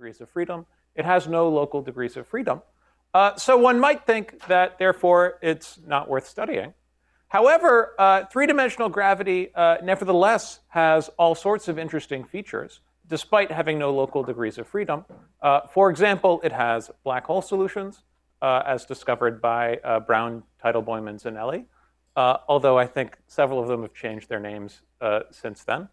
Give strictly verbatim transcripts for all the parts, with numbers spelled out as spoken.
degrees of freedom. It has no local degrees of freedom. Uh, so one might think that, therefore, it's not worth studying. However, uh, three-dimensional gravity uh, nevertheless has all sorts of interesting features, despite having no local degrees of freedom. Uh, for example, it has black hole solutions, uh, as discovered by uh, Brown, Teitelbaum, and Zanelli, uh, although I think several of them have changed their names uh, since then.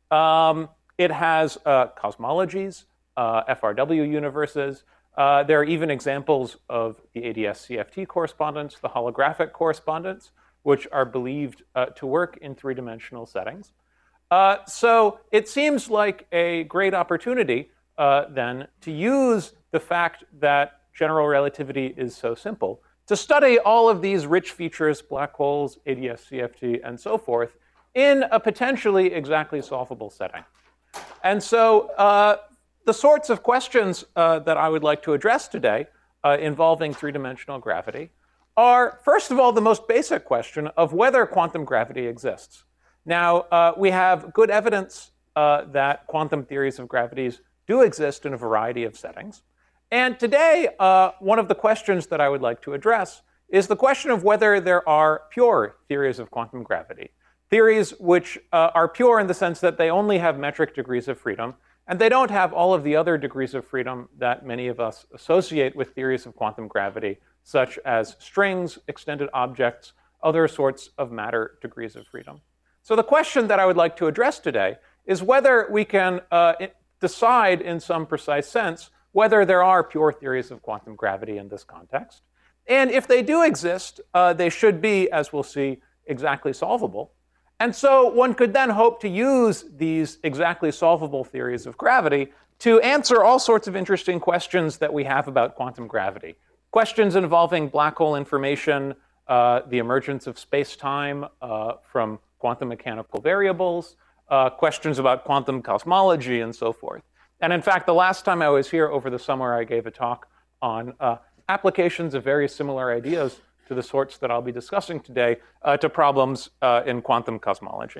Um, it has uh, cosmologies, uh, F R W universes. Uh, there are even examples of the A D S C F T correspondence, the holographic correspondence, which are believed uh, to work in three-dimensional settings. Uh, so it seems like a great opportunity, uh, then, to use the fact that general relativity is so simple to study all of these rich features, black holes, A D S C F T, and so forth, in a potentially exactly solvable setting. And so uh, the sorts of questions uh, that I would like to address today uh, involving three-dimensional gravity are, first of all, the most basic question of whether quantum gravity exists. Now, uh, we have good evidence uh, that quantum theories of gravities do exist in a variety of settings. And today, uh, one of the questions that I would like to address is the question of whether there are pure theories of quantum gravity. Theories which uh, are pure in the sense that they only have metric degrees of freedom, and they don't have all of the other degrees of freedom that many of us associate with theories of quantum gravity, such as strings, extended objects, other sorts of matter degrees of freedom. So the question that I would like to address today is whether we can uh, decide in some precise sense whether there are pure theories of quantum gravity in this context. And if they do exist, uh, they should be, as we'll see, exactly solvable. And so one could then hope to use these exactly solvable theories of gravity to answer all sorts of interesting questions that we have about quantum gravity. Questions involving black hole information, uh, the emergence of space-time uh, from quantum mechanical variables, uh, questions about quantum cosmology, and so forth. And in fact, the last time I was here over the summer, I gave a talk on uh, applications of very similar ideas to the sorts that I'll be discussing today uh, to problems uh, in quantum cosmology.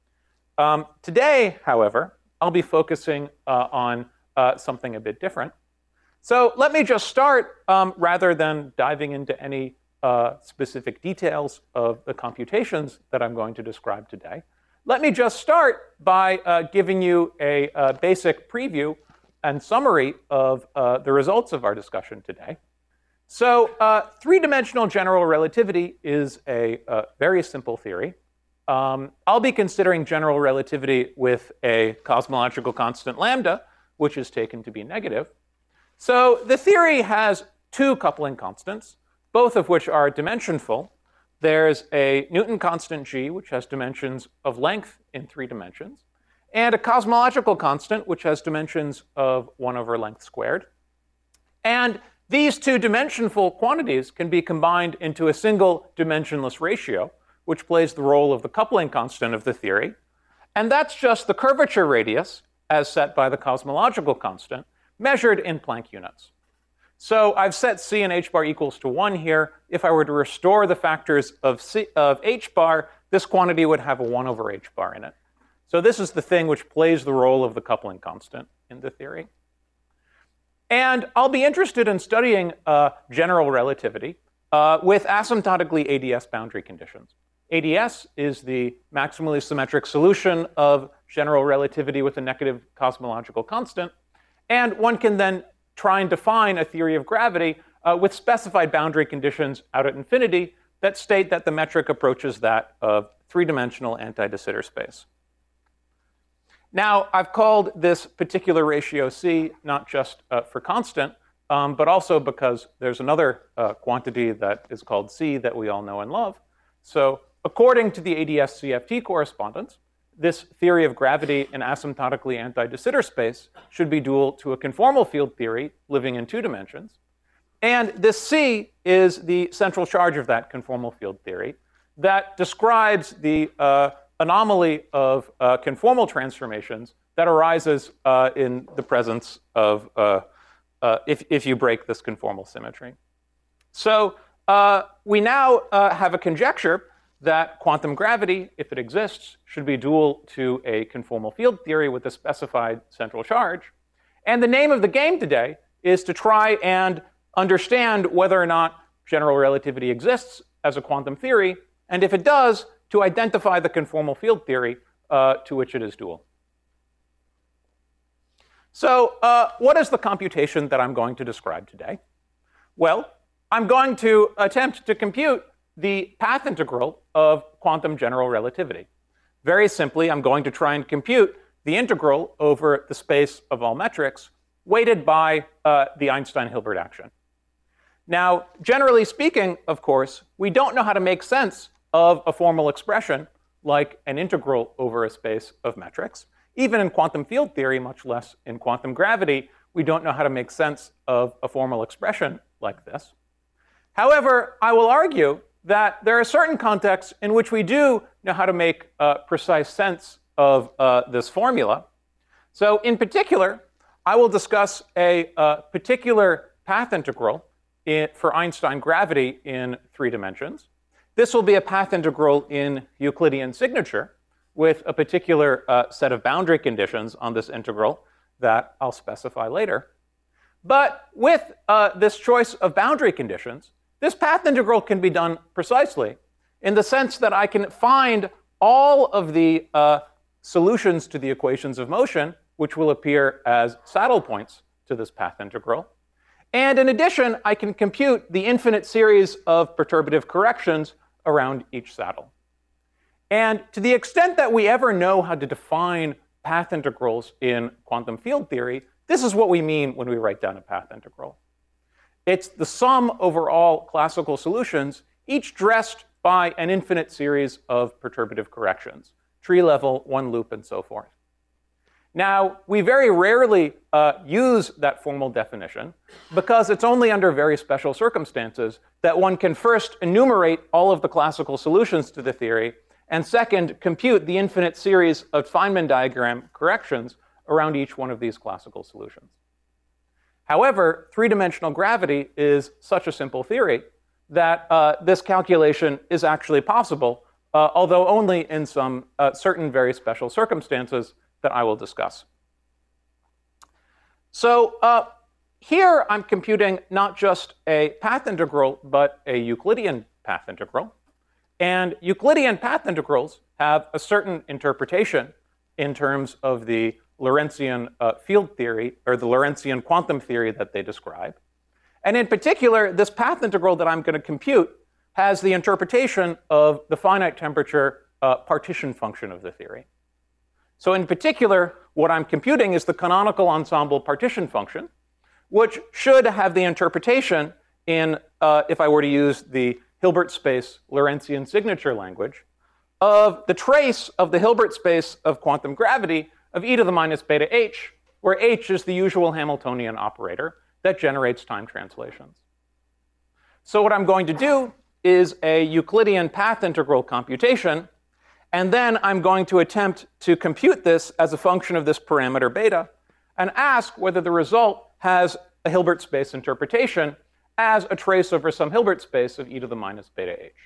Um, today, however, I'll be focusing uh, on uh, something a bit different. So let me just start, um, rather than diving into any uh, specific details of the computations that I'm going to describe today. Let me just start by uh, giving you a, a basic preview and summary of uh, the results of our discussion today. So uh, three-dimensional general relativity is a uh, very simple theory. Um, I'll be considering general relativity with a cosmological constant lambda, which is taken to be negative. So the theory has two coupling constants, both of which are dimensionful. There's a Newton constant g, which has dimensions of length in three dimensions, and a cosmological constant, which has dimensions of one over length squared. And these two dimensionful quantities can be combined into a single dimensionless ratio, which plays the role of the coupling constant of the theory. And that's just the curvature radius, as set by the cosmological constant, measured in Planck units. So I've set c and h bar equals to one here. If I were to restore the factors of, c, of h bar, this quantity would have a one over h bar in it. So this is the thing which plays the role of the coupling constant in the theory. And I'll be interested in studying uh, general relativity uh, with asymptotically A D S boundary conditions. A D S is the maximally symmetric solution of general relativity with a negative cosmological constant. And one can then try and define a theory of gravity uh, with specified boundary conditions out at infinity that state that the metric approaches that of three-dimensional anti-de Sitter space. Now, I've called this particular ratio c not just uh, for constant, um, but also because there's another uh, quantity that is called c that we all know and love. So according to the A D S C F T correspondence, this theory of gravity in asymptotically anti-de Sitter space should be dual to a conformal field theory living in two dimensions. And this c is the central charge of that conformal field theory that describes the uh, anomaly of uh, conformal transformations that arises uh, in the presence of, uh, uh, if, if you break this conformal symmetry. So uh, we now uh, have a conjecture that quantum gravity, if it exists, should be dual to a conformal field theory with a specified central charge. And the name of the game today is to try and understand whether or not general relativity exists as a quantum theory, and if it does, to identify the conformal field theory uh, to which it is dual. So uh, what is the computation that I'm going to describe today? Well, I'm going to attempt to compute the path integral of quantum general relativity. Very simply, I'm going to try and compute the integral over the space of all metrics weighted by uh, the Einstein-Hilbert action. Now, generally speaking, of course, we don't know how to make sense of a formal expression like an integral over a space of metrics. Even in quantum field theory, much less in quantum gravity, we don't know how to make sense of a formal expression like this. However, I will argue that there are certain contexts in which we do know how to make uh, precise sense of uh, this formula. So in particular, I will discuss a uh, particular path integral in, for Einstein gravity in three dimensions. This will be a path integral in Euclidean signature with a particular uh, set of boundary conditions on this integral that I'll specify later. But with uh, this choice of boundary conditions, this path integral can be done precisely in the sense that I can find all of the uh, solutions to the equations of motion, which will appear as saddle points to this path integral. And in addition, I can compute the infinite series of perturbative corrections around each saddle. And to the extent that we ever know how to define path integrals in quantum field theory, this is what we mean when we write down a path integral. It's the sum over all classical solutions, each dressed by an infinite series of perturbative corrections, tree level, one loop, and so forth. Now, we very rarely uh, use that formal definition because it's only under very special circumstances that one can first enumerate all of the classical solutions to the theory, and second, compute the infinite series of Feynman diagram corrections around each one of these classical solutions. However, three-dimensional gravity is such a simple theory that uh, this calculation is actually possible, uh, although only in some uh, certain very special circumstances that I will discuss. So uh, here I'm computing not just a path integral, but a Euclidean path integral. And Euclidean path integrals have a certain interpretation in terms of the Lorentzian uh, field theory, or the Lorentzian quantum theory that they describe. And in particular, this path integral that I'm going to compute has the interpretation of the finite temperature uh, partition function of the theory. So in particular, what I'm computing is the canonical ensemble partition function, which should have the interpretation in, uh, if I were to use the Hilbert space Lorentzian signature language, of the trace of the Hilbert space of quantum gravity of e to the minus beta h, where h is the usual Hamiltonian operator that generates time translations. So what I'm going to do is a Euclidean path integral computation, and then I'm going to attempt to compute this as a function of this parameter beta and ask whether the result has a Hilbert space interpretation as a trace over some Hilbert space of e to the minus beta h.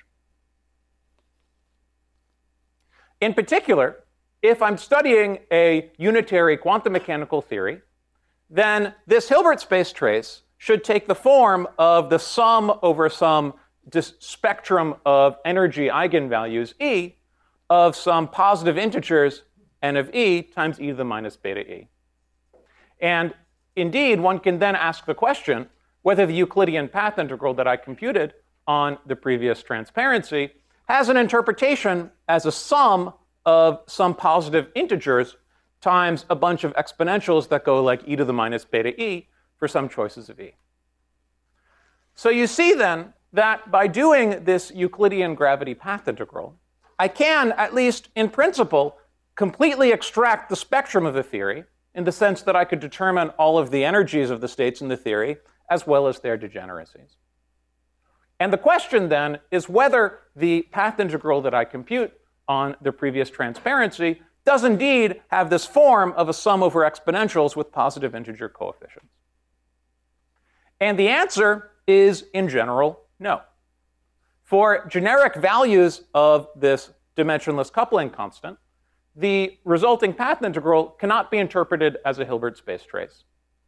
In particular, if I'm studying a unitary quantum mechanical theory, then this Hilbert space trace should take the form of the sum over some spectrum of energy eigenvalues E of some positive integers n of E times e to the minus beta e. And indeed, one can then ask the question whether the Euclidean path integral that I computed on the previous transparency has an interpretation as a sum of some positive integers times a bunch of exponentials that go like e to the minus beta e for some choices of E. So you see then that by doing this Euclidean gravity path integral, I can, at least in principle, completely extract the spectrum of the theory in the sense that I could determine all of the energies of the states in the theory as well as their degeneracies. And the question then is whether the path integral that I compute on the previous transparency does indeed have this form of a sum over exponentials with positive integer coefficients. And the answer is, in general, no. For generic values of this dimensionless coupling constant, the resulting path integral cannot be interpreted as a Hilbert space trace.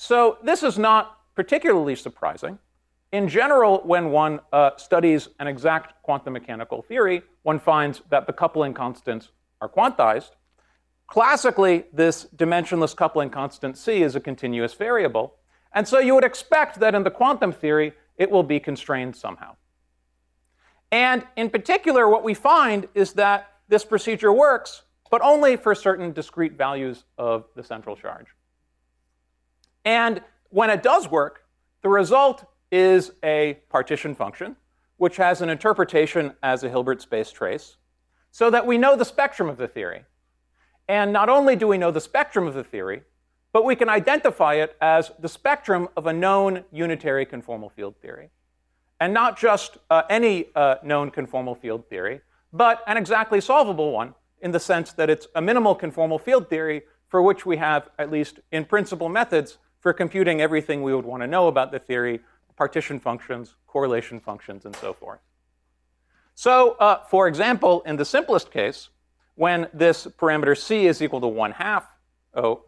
So this is not particularly surprising. In general, when one uh, studies an exact quantum mechanical theory, one finds that the coupling constants are quantized. Classically, this dimensionless coupling constant C is a continuous variable. And so you would expect that in the quantum theory, it will be constrained somehow. And in particular, what we find is that this procedure works, but only for certain discrete values of the central charge. And when it does work, the result is a partition function, which has an interpretation as a Hilbert space trace, so that we know the spectrum of the theory. And not only do we know the spectrum of the theory, but we can identify it as the spectrum of a known unitary conformal field theory. And not just uh, any uh, known conformal field theory, but an exactly solvable one, in the sense that it's a minimal conformal field theory for which we have, at least in principle, methods for computing everything we would want to know about the theory, partition functions, correlation functions, and so forth. So, uh, for example, in the simplest case, when this parameter C is equal to one half, oh,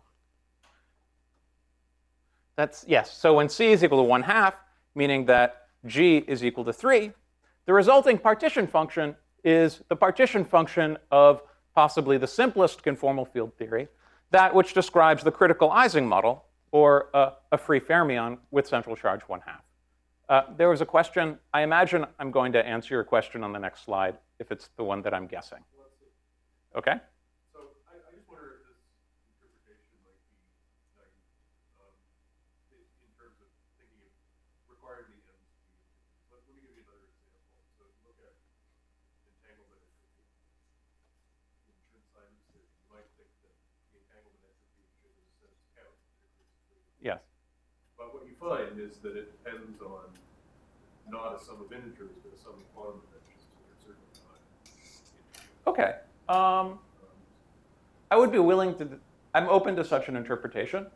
that's, yes, so when C is equal to one half, meaning that G is equal to three, the resulting partition function is the partition function of possibly the simplest conformal field theory, that which describes the critical Ising model, or uh, a free fermion with central charge one half. Uh, there was a question. I imagine I'm going to answer your question on the next slide, if it's the one that I'm guessing. Okay? So I, I just wonder if this interpretation might be naive, um, in, in terms of thinking of requiring the ends to be. But let me give you another example. So if you look at entanglement entropy in Chern-Simons theory, you might think that the entanglement entropy should, in a sense, count the degrees of freedom. Yes. But what you find is that it depends on not a sum of integers, but a sum of quantum dimensions to a certain time. Okay. Um, I would be willing to, I'm open to such an interpretation.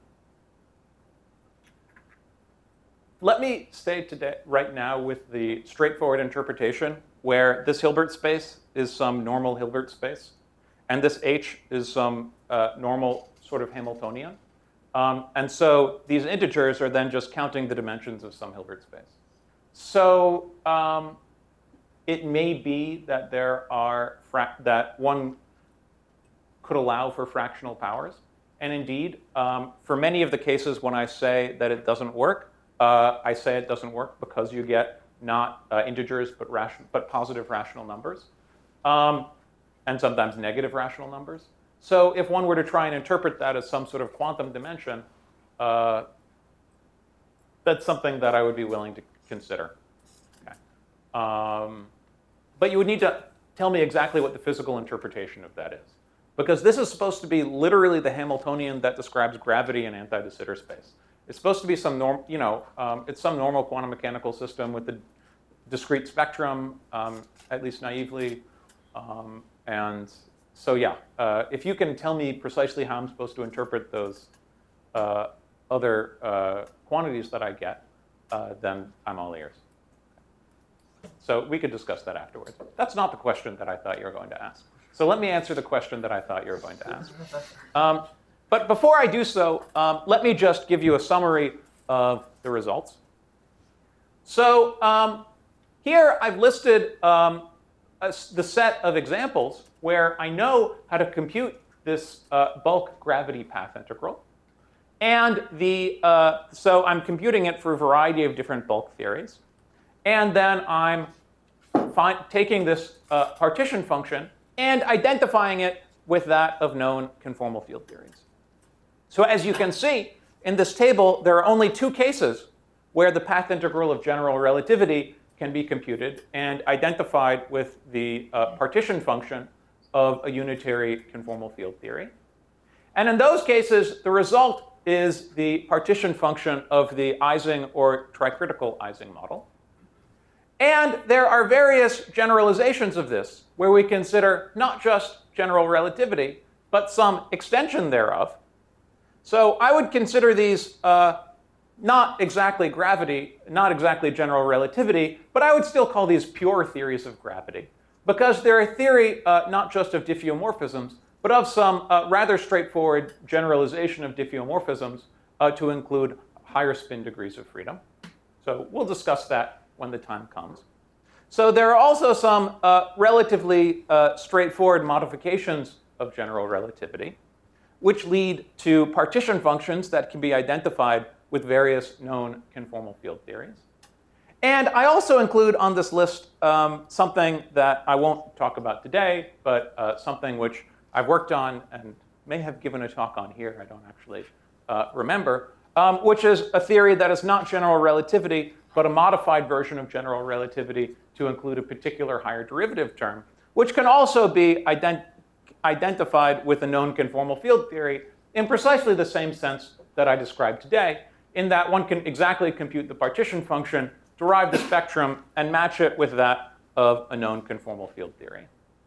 Let me stay today, right now with the straightforward interpretation where this Hilbert space is some normal Hilbert space, and this H is some uh, normal sort of Hamiltonian. Um, and so these integers are then just counting the dimensions of some Hilbert space. So um, it may be that there are fra that one could allow for fractional powers. And indeed, um, for many of the cases when I say that it doesn't work, uh, I say it doesn't work because you get not uh, integers, but, ration but positive rational numbers, um, and sometimes negative rational numbers. So if one were to try and interpret that as some sort of quantum dimension, uh, that's something that I would be willing to consider. Okay. Um, but you would need to tell me exactly what the physical interpretation of that is. Because this is supposed to be literally the Hamiltonian that describes gravity in anti-de Sitter space. It's supposed to be some norm, you know, um, it's some normal quantum mechanical system with the discrete spectrum, um, at least naively. Um, and so yeah, uh, if you can tell me precisely how I'm supposed to interpret those uh, other uh, quantities that I get, uh, then I'm all ears. So we could discuss that afterwards. That's not the question that I thought you were going to ask. So let me answer the question that I thought you were going to ask. Um, but before I do so, um, let me just give you a summary of the results. So um, here I've listed um, a, the set of examples where I know how to compute this uh, bulk gravity path integral. And the, uh, so I'm computing it for a variety of different bulk theories. And then I'm find, taking this uh, partition function and identifying it with that of known conformal field theories. So as you can see, in this table, there are only two cases where the path integral of general relativity can be computed and identified with the uh, partition function of a unitary conformal field theory. And in those cases, the result is the partition function of the Ising or tricritical Ising model. And there are various generalizations of this, where we consider not just general relativity, but some extension thereof. So I would consider these uh, not exactly gravity, not exactly general relativity, but I would still call these pure theories of gravity, because they're a theory uh, not just of diffeomorphisms, but of some uh, rather straightforward generalization of diffeomorphisms uh, to include higher spin degrees of freedom. So we'll discuss that when the time comes. So there are also some uh, relatively uh, straightforward modifications of general relativity, which lead to partition functions that can be identified with various known conformal field theories. And I also include on this list um, something that I won't talk about today, but uh, something which I've worked on and may have given a talk on here, I don't actually uh, remember, um, which is a theory that is not general relativity, but a modified version of general relativity to include a particular higher derivative term, which can also be ident identified with a known conformal field theory in precisely the same sense that I described today, in that one can exactly compute the partition function, derive the spectrum, and match it with that of a known conformal field theory.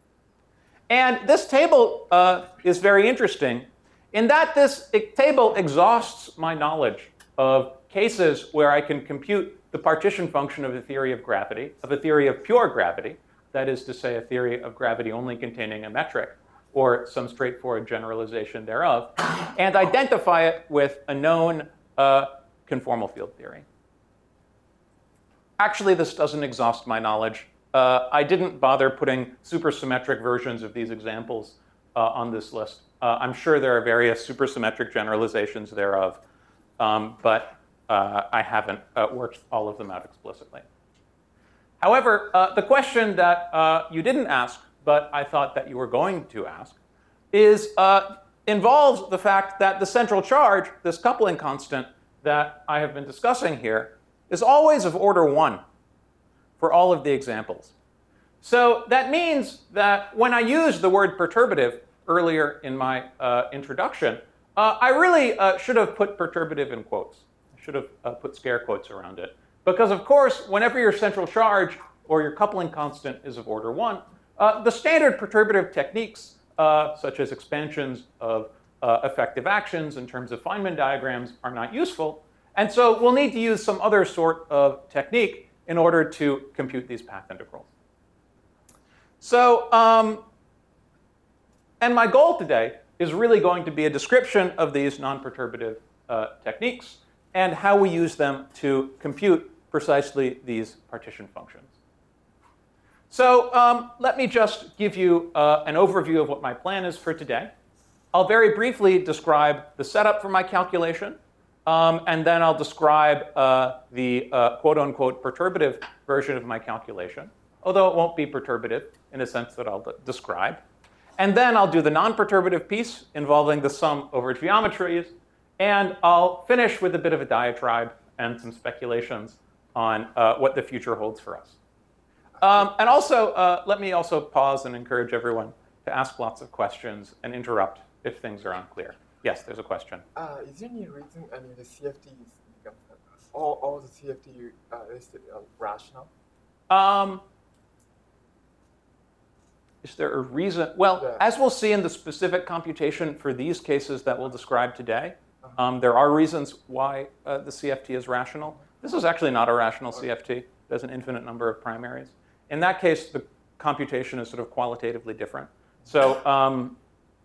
And this table uh, is very interesting in that this table exhausts my knowledge of cases where I can compute the partition function of a theory of gravity, of a theory of pure gravity, that is to say a theory of gravity only containing a metric, or some straightforward generalization thereof, and identify it with a known uh, conformal field theory. Actually, this doesn't exhaust my knowledge. Uh, I didn't bother putting supersymmetric versions of these examples uh, on this list. Uh, I'm sure there are various supersymmetric generalizations thereof, um, but uh, I haven't uh, worked all of them out explicitly. However, uh, the question that uh, you didn't ask, but I thought that you were going to ask, is uh, involves the fact that the central charge, this coupling constant that I have been discussing here, is always of order one for all of the examples. So that means that when I used the word perturbative earlier in my uh, introduction, uh, I really uh, should have put perturbative in quotes. I should have uh, put scare quotes around it. Because of course, whenever your central charge or your coupling constant is of order one, uh, the standard perturbative techniques, uh, such as expansions of uh, effective actions in terms of Feynman diagrams, are not useful. And so we'll need to use some other sort of technique in order to compute these path integrals. So, um, and my goal today is really going to be a description of these non-perturbative uh, techniques and how we use them to compute precisely these partition functions. So um, let me just give you uh, an overview of what my plan is for today. I'll very briefly describe the setup for my calculation, um, and then I'll describe uh, the uh, quote-unquote perturbative version of my calculation, although it won't be perturbative in a sense that I'll describe. And then I'll do the non-perturbative piece involving the sum over geometries, and I'll finish with a bit of a diatribe and some speculations on uh, what the future holds for us. Um, and also, uh, let me also pause and encourage everyone to ask lots of questions and interrupt if things are unclear. Yes, there's a question. Uh, is there any reason, I mean, the C F T is, all, all the C F T uh, listed are rational? Um, is there a reason? Well, yeah. As we'll see in the specific computation for these cases that we'll describe today, um, there are reasons why uh, the C F T is rational. This is actually not a rational C F T. There's an infinite number of primaries. In that case, the computation is sort of qualitatively different. So, um,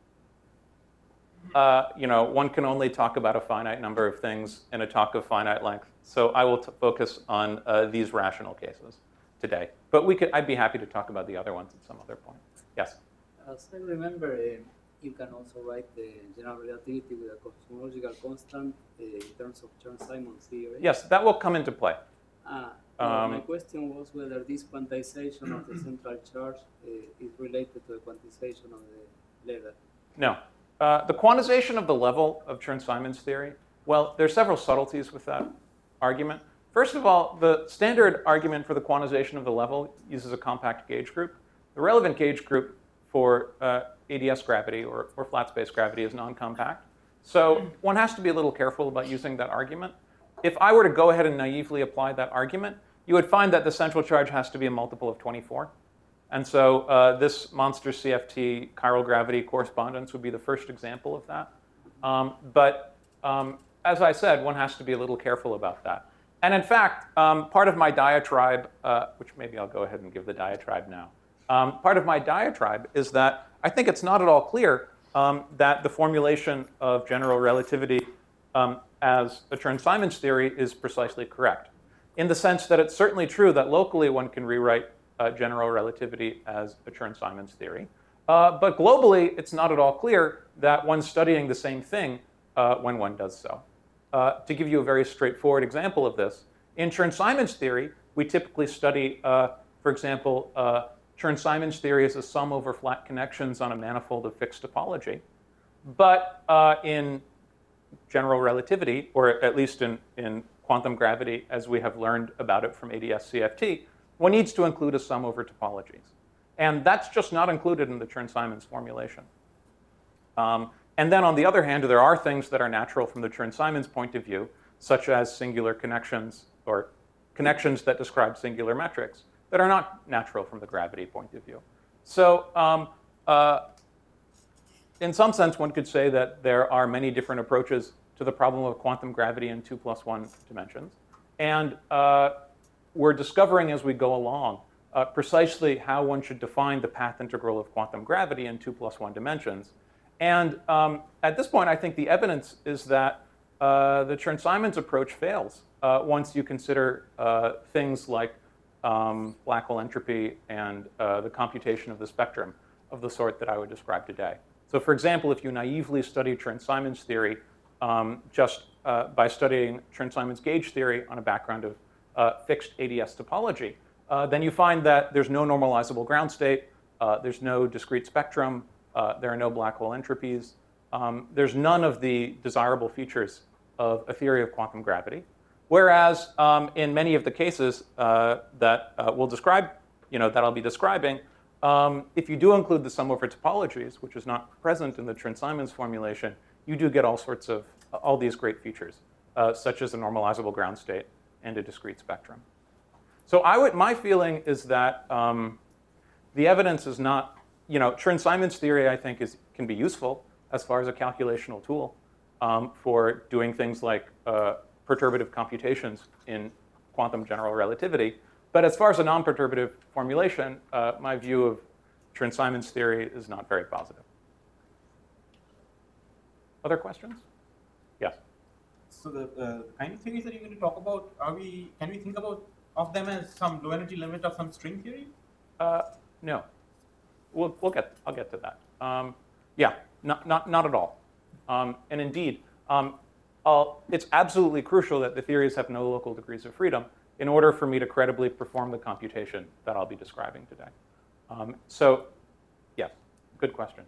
uh, you know, one can only talk about a finite number of things in a talk of finite length. So I will t focus on uh, these rational cases today. But we could, I'd be happy to talk about the other ones at some other point. Yes? As I remember, uh, you can also write the general relativity with a cosmological constant uh, in terms of Chern-Simons theory. Yes, that will come into play. Ah, Um, well, my question was whether this quantization of the central charge uh, is related to the quantization of the level. No. Uh, the quantization of the level of Chern-Simons theory, well, there's several subtleties with that argument. First of all, the standard argument for the quantization of the level uses a compact gauge group. The relevant gauge group for uh, A D S gravity or, or flat space gravity is non-compact. So one has to be a little careful about using that argument. If I were to go ahead and naively apply that argument, you would find that the central charge has to be a multiple of twenty-four. And so uh, this monster C F T chiral gravity correspondence would be the first example of that. Um, but um, as I said, one has to be a little careful about that. And in fact, um, part of my diatribe, uh, which maybe I'll go ahead and give the diatribe now. Um, part of my diatribe is that I think it's not at all clear um, that the formulation of general relativity um, as a Chern-Simons theory is precisely correct, in the sense that it's certainly true that locally one can rewrite uh, general relativity as a Chern-Simons theory. Uh, but globally, it's not at all clear that one's studying the same thing uh, when one does so. Uh, to give you a very straightforward example of this, in Chern-Simons theory, we typically study, uh, for example, uh, Chern-Simons theory is a sum over flat connections on a manifold of fixed topology. But uh, in general relativity, or at least in, in quantum gravity, as we have learned about it from A D S C F T, one needs to include a sum over topologies. And that's just not included in the Chern-Simons formulation. Um, and then on the other hand, there are things that are natural from the Chern-Simons point of view, such as singular connections or connections that describe singular metrics that are not natural from the gravity point of view. So um, uh, in some sense, one could say that there are many different approaches to the problem of quantum gravity in two plus one dimensions. And uh, we're discovering as we go along uh, precisely how one should define the path integral of quantum gravity in two plus one dimensions. And um, at this point, I think the evidence is that uh, the Chern-Simons approach fails uh, once you consider uh, things like um, black hole entropy and uh, the computation of the spectrum of the sort that I would describe today. So for example, if you naively study Chern-Simons theory um, just uh, by studying Chern-Simons gauge theory on a background of uh, fixed A D S topology, uh, then you find that there's no normalizable ground state, uh, there's no discrete spectrum, uh, there are no black hole entropies, um, there's none of the desirable features of a theory of quantum gravity. Whereas um, in many of the cases uh, that uh, we'll describe, you know, that I'll be describing, um, if you do include the sum over topologies, which is not present in the Chern-Simons formulation, you do get all sorts of, all these great features, uh, such as a normalizable ground state and a discrete spectrum. So I would, my feeling is that um, the evidence is not, you know, Chern-Simons theory, I think, is, can be useful as far as a calculational tool um, for doing things like uh, perturbative computations in quantum general relativity. But as far as a non-perturbative formulation, uh, my view of Chern-Simons theory is not very positive. Other questions? Yes. So the uh, kind of theories that you're going to talk about, are we? Can we think about of them as some low energy limit of some string theory? Uh, no. We'll, we'll get. I'll get to that. Um, yeah. Not not not at all. Um, and indeed, um, I'll, it's absolutely crucial that the theories have no local degrees of freedom in order for me to credibly perform the computation that I'll be describing today. Um, so, yes, good question.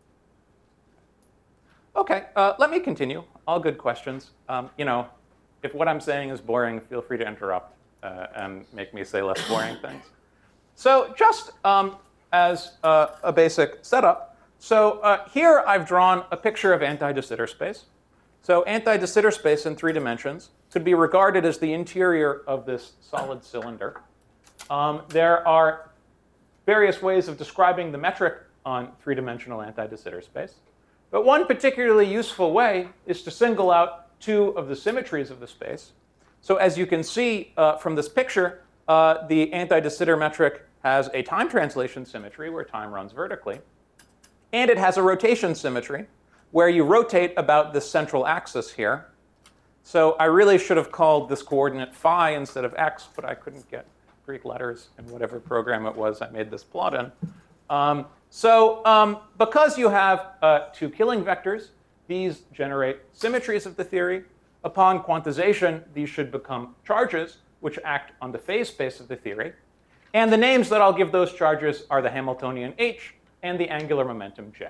OK, uh, let me continue. All good questions. Um, you know, if what I'm saying is boring, feel free to interrupt uh, and make me say less boring things. So just um, as uh, a basic setup, so uh, here I've drawn a picture of anti-de Sitter space. So anti-de Sitter space in three dimensions could be regarded as the interior of this solid cylinder. Um, there are various ways of describing the metric on three-dimensional anti-de Sitter space. But one particularly useful way is to single out two of the symmetries of the space. So as you can see uh, from this picture, uh, the anti-de Sitter metric has a time translation symmetry where time runs vertically. And it has a rotation symmetry where you rotate about this central axis here. So I really should have called this coordinate phi instead of x, but I couldn't get Greek letters in whatever program it was I made this plot in. Um, so um, because you have uh, two Killing vectors, these generate symmetries of the theory. Upon quantization, these should become charges, which act on the phase space of the theory. And the names that I'll give those charges are the Hamiltonian h and the angular momentum j.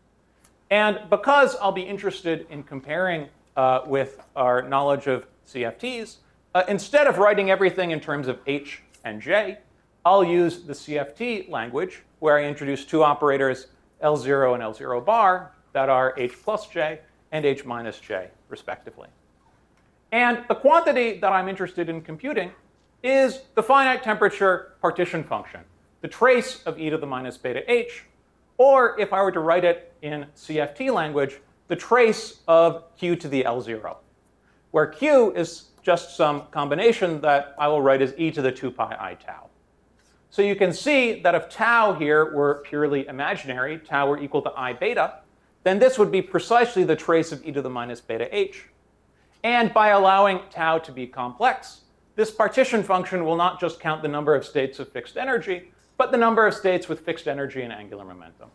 And because I'll be interested in comparing uh, with our knowledge of C F Ts, uh, instead of writing everything in terms of h and j, I'll use the C F T language, where I introduce two operators, L zero and L zero bar, that are h plus j and h minus j, respectively. And the quantity that I'm interested in computing is the finite temperature partition function, the trace of e to the minus beta h, or if I were to write it in C F T language, the trace of q to the L zero, where q is just some combination that I will write as e to the two pi I tau. So you can see that if tau here were purely imaginary, tau were equal to I beta, then this would be precisely the trace of e to the minus beta h. And by allowing tau to be complex, this partition function will not just count the number of states of fixed energy, but the number of states with fixed energy and angular momentum.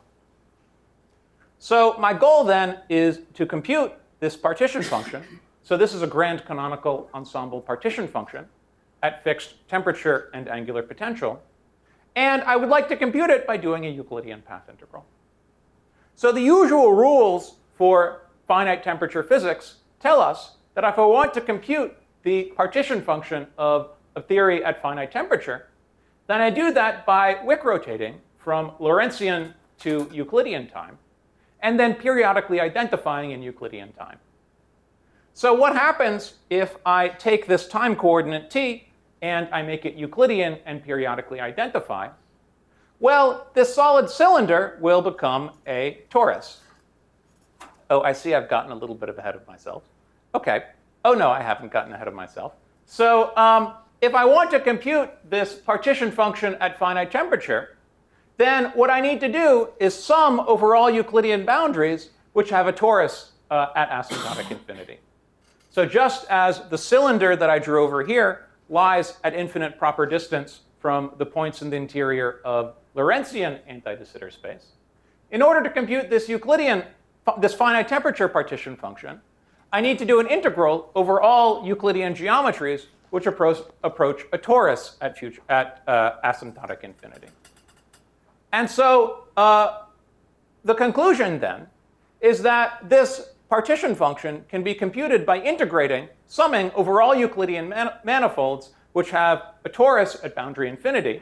So my goal then is to compute this partition function. So this is a grand canonical ensemble partition function at fixed temperature and angular potential. And I would like to compute it by doing a Euclidean path integral. So the usual rules for finite temperature physics tell us that if I want to compute the partition function of a theory at finite temperature, then I do that by Wick rotating from Lorentzian to Euclidean time, and then periodically identifying in Euclidean time. So what happens if I take this time coordinate t and I make it Euclidean and periodically identify? Well, this solid cylinder will become a torus. Oh, I see I've gotten a little bit ahead of myself. OK. Oh, no, I haven't gotten ahead of myself. So um, if I want to compute this partition function at finite temperature, then what I need to do is sum over all Euclidean boundaries which have a torus uh, at asymptotic infinity. So just as the cylinder that I drew over here lies at infinite proper distance from the points in the interior of Lorentzian anti-de Sitter space, in order to compute this Euclidean, this finite temperature partition function, I need to do an integral over all Euclidean geometries which approach, approach a torus at, future, at uh, asymptotic infinity. And so uh, the conclusion then is that this partition function can be computed by integrating, summing over all Euclidean man manifolds which have a torus at boundary infinity.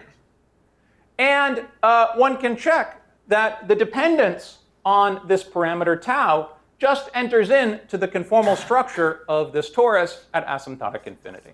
And uh, one can check that the dependence on this parameter tau just enters into the conformal structure of this torus at asymptotic infinity.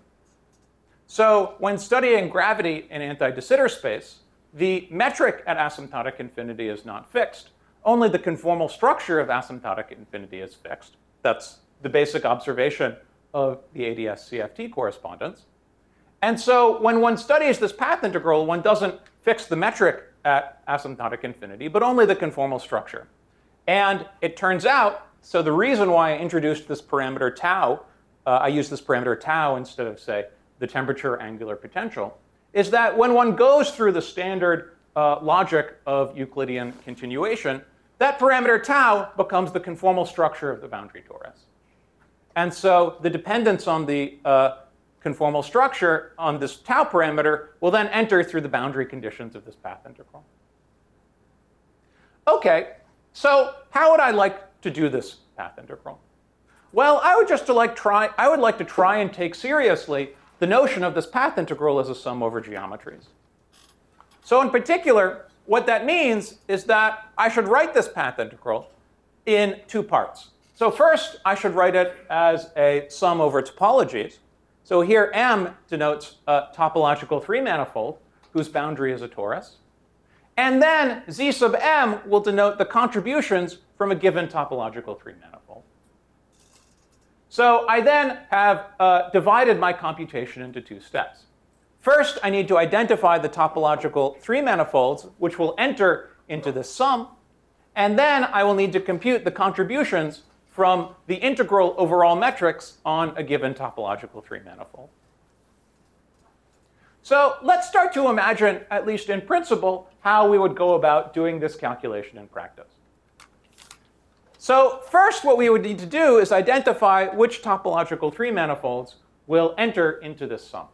So when studying gravity in anti-de Sitter space, the metric at asymptotic infinity is not fixed. Only the conformal structure of asymptotic infinity is fixed. That's the basic observation of the A D S C F T correspondence. And so when one studies this path integral, one doesn't fix the metric at asymptotic infinity, but only the conformal structure. And it turns out, so the reason why I introduced this parameter tau, uh, I used this parameter tau instead of, say, the temperature angular potential, is that when one goes through the standard uh, logic of Euclidean continuation, that parameter tau becomes the conformal structure of the boundary torus. And so the dependence on the uh, conformal structure on this tau parameter will then enter through the boundary conditions of this path integral. OK, so how would I like to do this path integral? Well, I would just to like try, I would like to try and take seriously the notion of this path integral as a sum over geometries. So in particular, what that means is that I should write this path integral in two parts. So first, I should write it as a sum over topologies. So here M denotes a topological three-manifold whose boundary is a torus. And then Z sub M will denote the contributions from a given topological three-manifold. So I then have uh, divided my computation into two steps. First, I need to identify the topological three-manifolds which will enter into this sum. And then I will need to compute the contributions from the integral over all metrics on a given topological three-manifold. So let's start to imagine, at least in principle, how we would go about doing this calculation in practice. So first, what we would need to do is identify which topological three-manifolds will enter into this sum.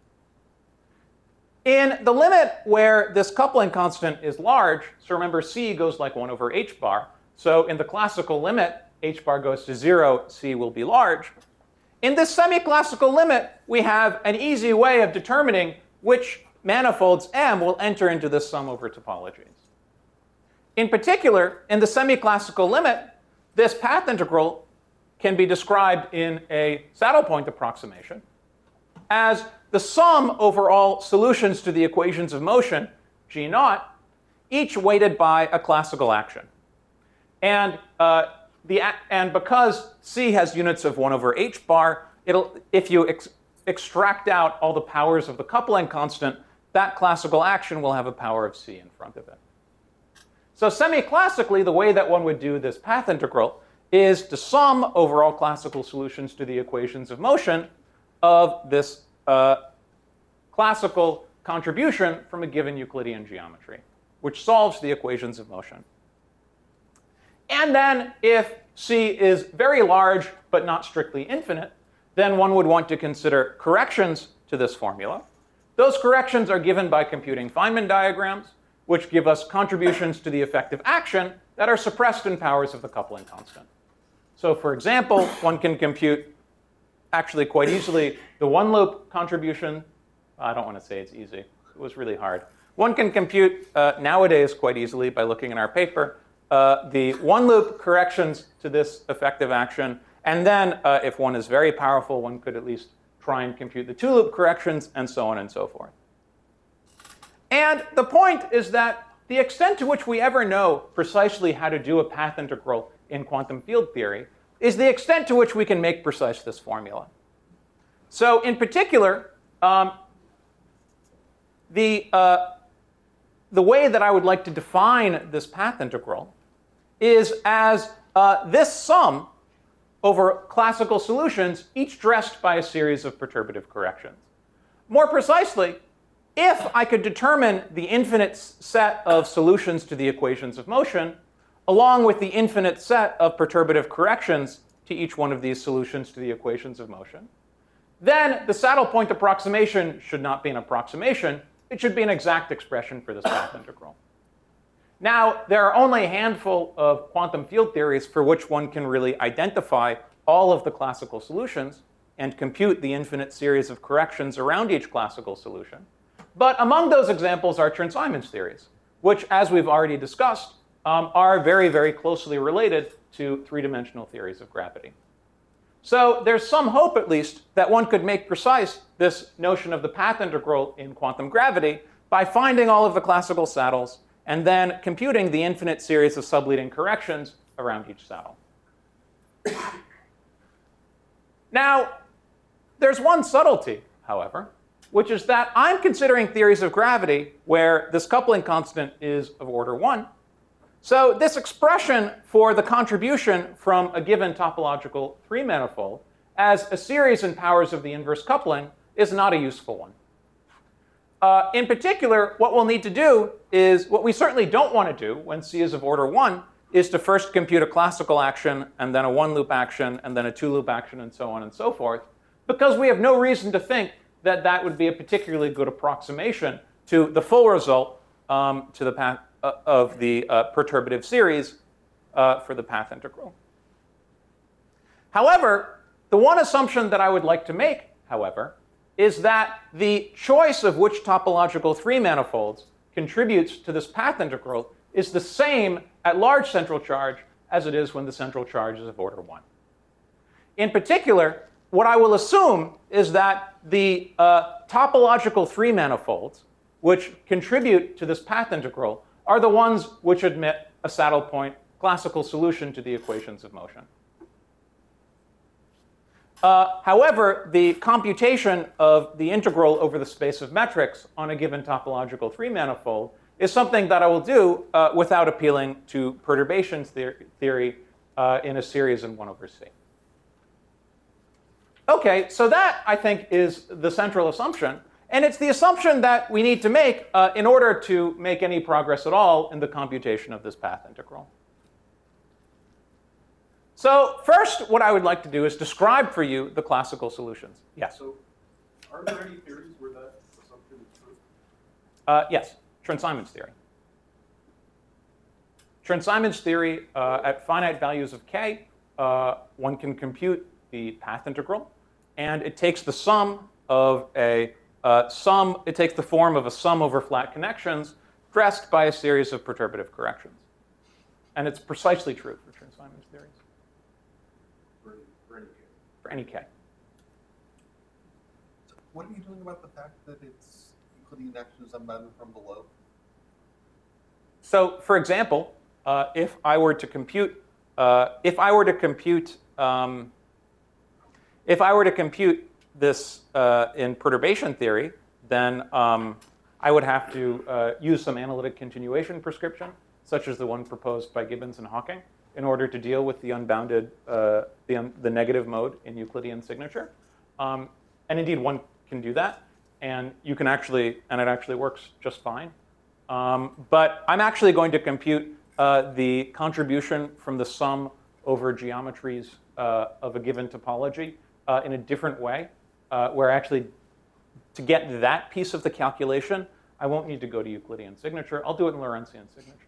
In the limit where this coupling constant is large, so remember C goes like one over h bar. So in the classical limit, h bar goes to zero, C will be large. In this semi-classical limit, we have an easy way of determining which manifolds M will enter into this sum over topologies. In particular, in the semi-classical limit, this path integral can be described in a saddle point approximation as the sum over all solutions to the equations of motion, G naught, each weighted by a classical action. And, uh, the, and because C has units of one over h bar, it'll, if you ex extract out all the powers of the coupling constant, that classical action will have a power of C in front of it. So semi-classically, the way that one would do this path integral is to sum over all classical solutions to the equations of motion of this uh, classical contribution from a given Euclidean geometry, which solves the equations of motion. And then if C is very large but not strictly infinite, then one would want to consider corrections to this formula. Those corrections are given by computing Feynman diagrams, which give us contributions to the effective action that are suppressed in powers of the coupling constant. So for example, one can compute actually quite easily the one-loop contribution. I don't want to say it's easy. It was really hard. One can compute uh, nowadays quite easily by looking in our paper uh, the one-loop corrections to this effective action. And then uh, if one is very powerful, one could at least try and compute the two-loop corrections and so on and so forth. And the point is that the extent to which we ever know precisely how to do a path integral in quantum field theory is the extent to which we can make precise this formula. So in particular, um, the, uh, the way that I would like to define this path integral is as uh, this sum over classical solutions, each dressed by a series of perturbative corrections. More precisely, if I could determine the infinite set of solutions to the equations of motion, along with the infinite set of perturbative corrections to each one of these solutions to the equations of motion, then the saddle point approximation should not be an approximation. It should be an exact expression for this path integral. Now, there are only a handful of quantum field theories for which one can really identify all of the classical solutions and compute the infinite series of corrections around each classical solution. But among those examples are Chern-Simons theories, which, as we've already discussed, um, are very, very closely related to three-dimensional theories of gravity. So there's some hope, at least, that one could make precise this notion of the path integral in quantum gravity by finding all of the classical saddles and then computing the infinite series of subleading corrections around each saddle. Now, there's one subtlety, however, which is that I'm considering theories of gravity where this coupling constant is of order one. So this expression for the contribution from a given topological three-manifold as a series in powers of the inverse coupling is not a useful one. Uh, in particular, what we'll need to do is, what we certainly don't want to do when C is of order one, is to first compute a classical action, and then a one-loop action, and then a two-loop action, and so on and so forth, because we have no reason to think that that would be a particularly good approximation to the full result um, to the path uh, of the uh, perturbative series uh, for the path integral. However, the one assumption that I would like to make, however, is that the choice of which topological three-manifolds contributes to this path integral is the same at large central charge as it is when the central charge is of order one. In particular, what I will assume is that the uh, topological three-manifolds which contribute to this path integral are the ones which admit a saddle point classical solution to the equations of motion. Uh, however, the computation of the integral over the space of metrics on a given topological three-manifold is something that I will do uh, without appealing to perturbation theory uh, in a series in one over C. OK, so that, I think, is the central assumption. And it's the assumption that we need to make uh, in order to make any progress at all in the computation of this path integral. So first, what I would like to do is describe for you the classical solutions. Yes? So are there any theories where that assumption is true? Uh, yes, Chern-Simons theory. Chern-Simons theory, uh, at finite values of k, uh, one can compute the path integral. And it takes the sum of a uh, sum, it takes the form of a sum over flat connections dressed by a series of perturbative corrections. And it's precisely true for Chern-Simons theories. For, for any k? For any k. What are you doing about the fact that it's Euclidean actions unbounded from below? So, for example, uh, if I were to compute, uh, if I were to compute, um, if I were to compute this uh, in perturbation theory, then um, I would have to uh, use some analytic continuation prescription, such as the one proposed by Gibbons and Hawking. in order to deal with the unbounded, uh, the, un the negative mode in Euclidean signature. Um, and indeed, one can do that. And you can actually, and it actually works just fine. Um, but I'm actually going to compute uh, the contribution from the sum over geometries uh, of a given topology uh, in a different way, uh, where actually, to get that piece of the calculation, I won't need to go to Euclidean signature. I'll do it in Lorentzian signature.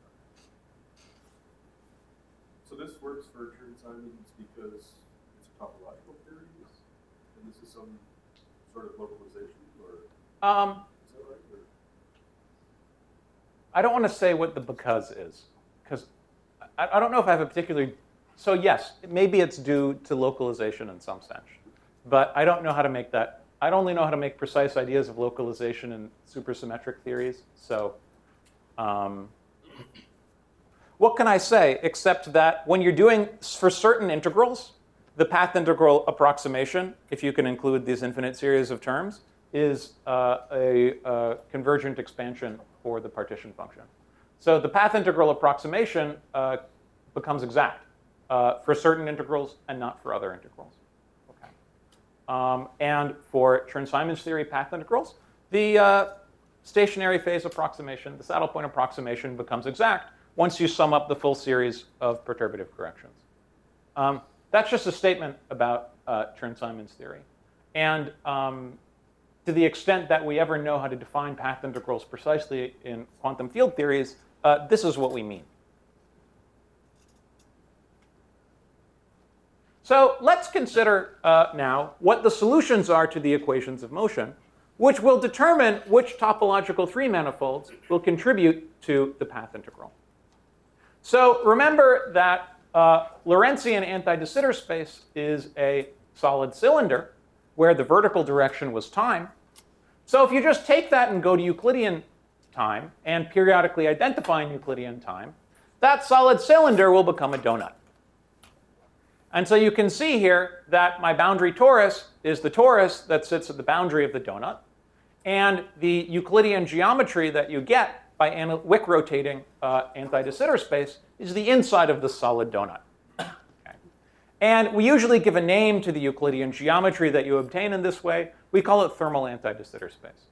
So this works for Chern-Simons because it's a topological theory, and this is some sort of localization, or Um, is that right? Or? I don't want to say what the because is, because I, I don't know if I have a particular. So yes, maybe it's due to localization in some sense, but I don't know how to make that. I only know how to make precise ideas of localization in supersymmetric theories. So um, what can I say except that when you're doing, for certain integrals, the path integral approximation, if you can include these infinite series of terms, is uh, a, a convergent expansion for the partition function. So the path integral approximation uh, becomes exact uh, for certain integrals and not for other integrals. Okay. Um, and for Chern-Simons theory path integrals, the uh, stationary phase approximation, the saddle point approximation, becomes exact once you sum up the full series of perturbative corrections. Um, that's just a statement about uh, Chern-Simons theory. And um, to the extent that we ever know how to define path integrals precisely in quantum field theories, uh, this is what we mean. So let's consider uh, now what the solutions are to the equations of motion, which will determine which topological three manifolds will contribute to the path integral. So remember that uh, Lorentzian anti-de Sitter space is a solid cylinder where the vertical direction was time. So if you just take that and go to Euclidean time and periodically identify in Euclidean time, that solid cylinder will become a donut. And so you can see here that my boundary torus is the torus that sits at the boundary of the donut. And the Euclidean geometry that you get by Wick rotating uh, anti-de Sitter space is the inside of the solid donut. Okay. And we usually give a name to the Euclidean geometry that you obtain in this way. We call it thermal anti-de Sitter space.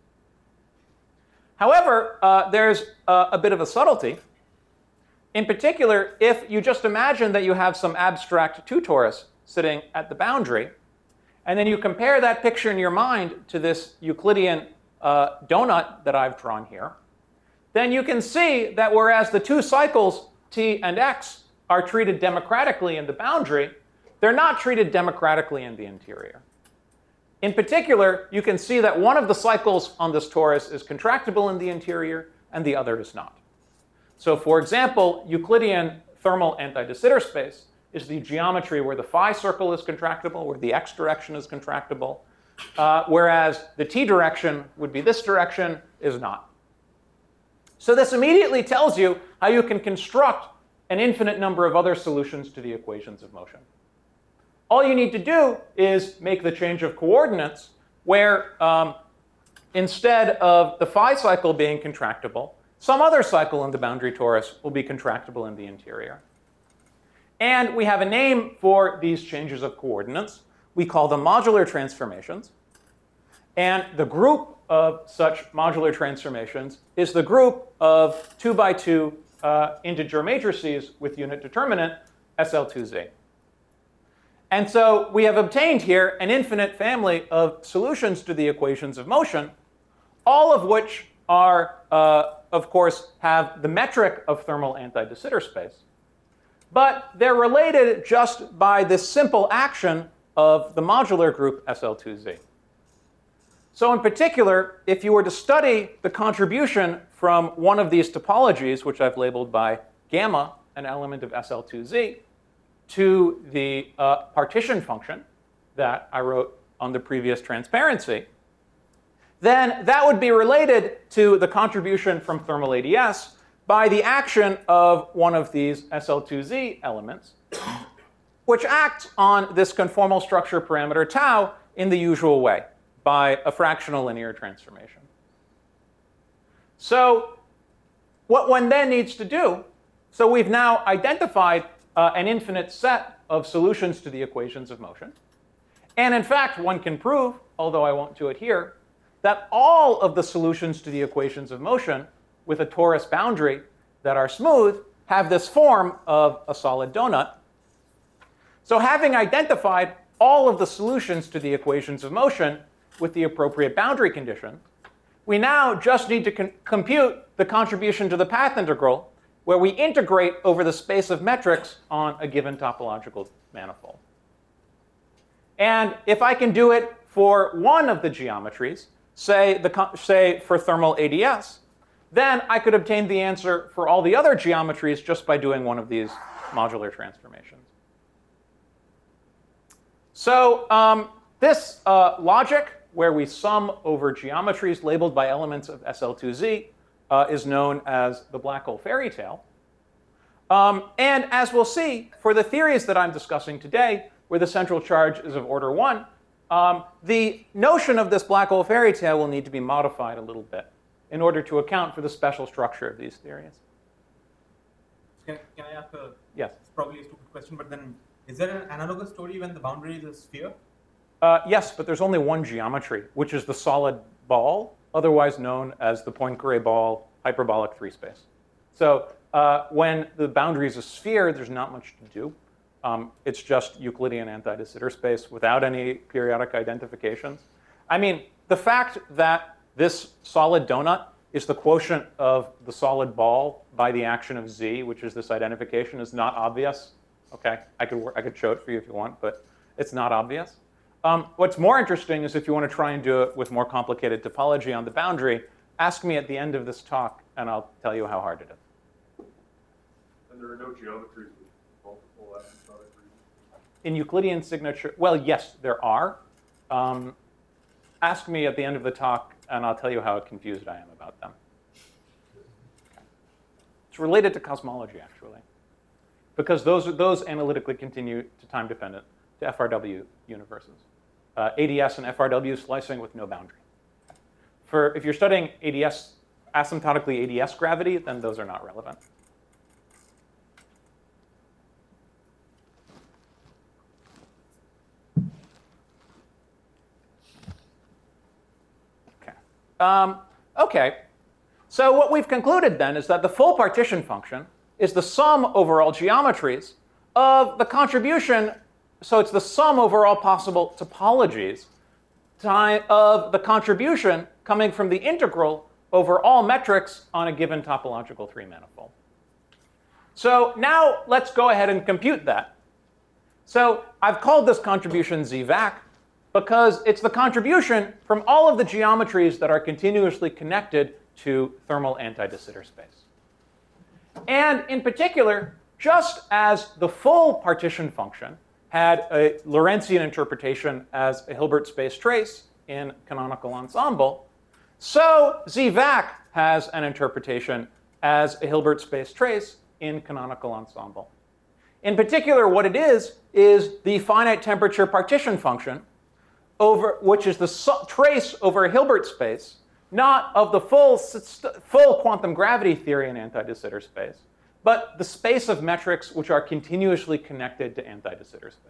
However, uh, there's uh, a bit of a subtlety. In particular, if you just imagine that you have some abstract two torus sitting at the boundary, and then you compare that picture in your mind to this Euclidean uh, donut that I've drawn here, then you can see that whereas the two cycles, t and x, are treated democratically in the boundary, they're not treated democratically in the interior. In particular, you can see that one of the cycles on this torus is contractible in the interior, and the other is not. So for example, Euclidean thermal anti-de Sitter space is the geometry where the phi circle is contractible, where the x direction is contractible, uh, whereas the t direction would be this direction, is not. So this immediately tells you how you can construct an infinite number of other solutions to the equations of motion. All you need to do is make the change of coordinates where um, instead of the phi cycle being contractible, some other cycle in the boundary torus will be contractible in the interior. And we have a name for these changes of coordinates. We call them modular transformations. And the group of such modular transformations is the group of two by two uh, integer matrices with unit determinant S L two Z. And so we have obtained here an infinite family of solutions to the equations of motion, all of which are, uh, of course, have the metric of thermal anti-de Sitter space. But they're related just by this simple action of the modular group S L two Z. So in particular, if you were to study the contribution from one of these topologies, which I've labeled by gamma, an element of S L two Z, to the uh, partition function that I wrote on the previous transparency, then that would be related to the contribution from thermal A D S by the action of one of these S L two Z elements, which acts on this conformal structure parameter tau in the usual way, by a fractional linear transformation. So what one then needs to do, so we've now identified uh, an infinite set of solutions to the equations of motion. And in fact, one can prove, although I won't do it here, that all of the solutions to the equations of motion with a torus boundary that are smooth have this form of a solid donut. So having identified all of the solutions to the equations of motion with the appropriate boundary condition, we now just need to con- compute the contribution to the path integral, where we integrate over the space of metrics on a given topological manifold. And if I can do it for one of the geometries, say, the, say for thermal A D S, then I could obtain the answer for all the other geometries just by doing one of these modular transformations. So um, this uh, logic, where we sum over geometries labeled by elements of S L two Z, uh, is known as the black hole fairy tale. Um, and as we'll see, for the theories that I'm discussing today, where the central charge is of order one, um, the notion of this black hole fairy tale will need to be modified a little bit in order to account for the special structure of these theories. Can, can I ask a, yes. It's probably a stupid question, but then is there an analogous story when the boundary is a sphere? Uh, yes, but there's only one geometry, which is the solid ball, otherwise known as the Poincare ball hyperbolic three space. So uh, when the boundary is a sphere, there's not much to do. Um, it's just Euclidean anti-de Sitter space without any periodic identifications. I mean, the fact that this solid donut is the quotient of the solid ball by the action of Z, which is this identification, is not obvious. Okay, I could, I could show it for you if you want, but it's not obvious. Um, what's more interesting is if you want to try and do it with more complicated topology on the boundary, ask me at the end of this talk, and I'll tell you how hard it is. And there are no geometries with multiple asymptotic regions? In Euclidean signature, well, yes, there are. Um, ask me at the end of the talk, and I'll tell you how confused I am about them. It's related to cosmology, actually, because those, those analytically continue to time-dependent to F R W universes. Uh, A D S and F R W slicing with no boundary. For, if you're studying A D S, asymptotically A D S gravity, then those are not relevant. Okay. Um, okay. So what we've concluded then is that the full partition function is the sum over all geometries of the contribution. So it's the sum over all possible topologies of the contribution coming from the integral over all metrics on a given topological three manifold. So now let's go ahead and compute that. So I've called this contribution Z VAC because it's the contribution from all of the geometries that are continuously connected to thermal anti-de Sitter space. And in particular, just as the full partition function had a Lorentzian interpretation as a Hilbert space trace in canonical ensemble, so Z VAC has an interpretation as a Hilbert space trace in canonical ensemble. In particular, what it is, is the finite temperature partition function, over, which is the su- trace over a Hilbert space, not of the full, full quantum gravity theory in anti-de Sitter space, but the space of metrics which are continuously connected to anti-de Sitter space.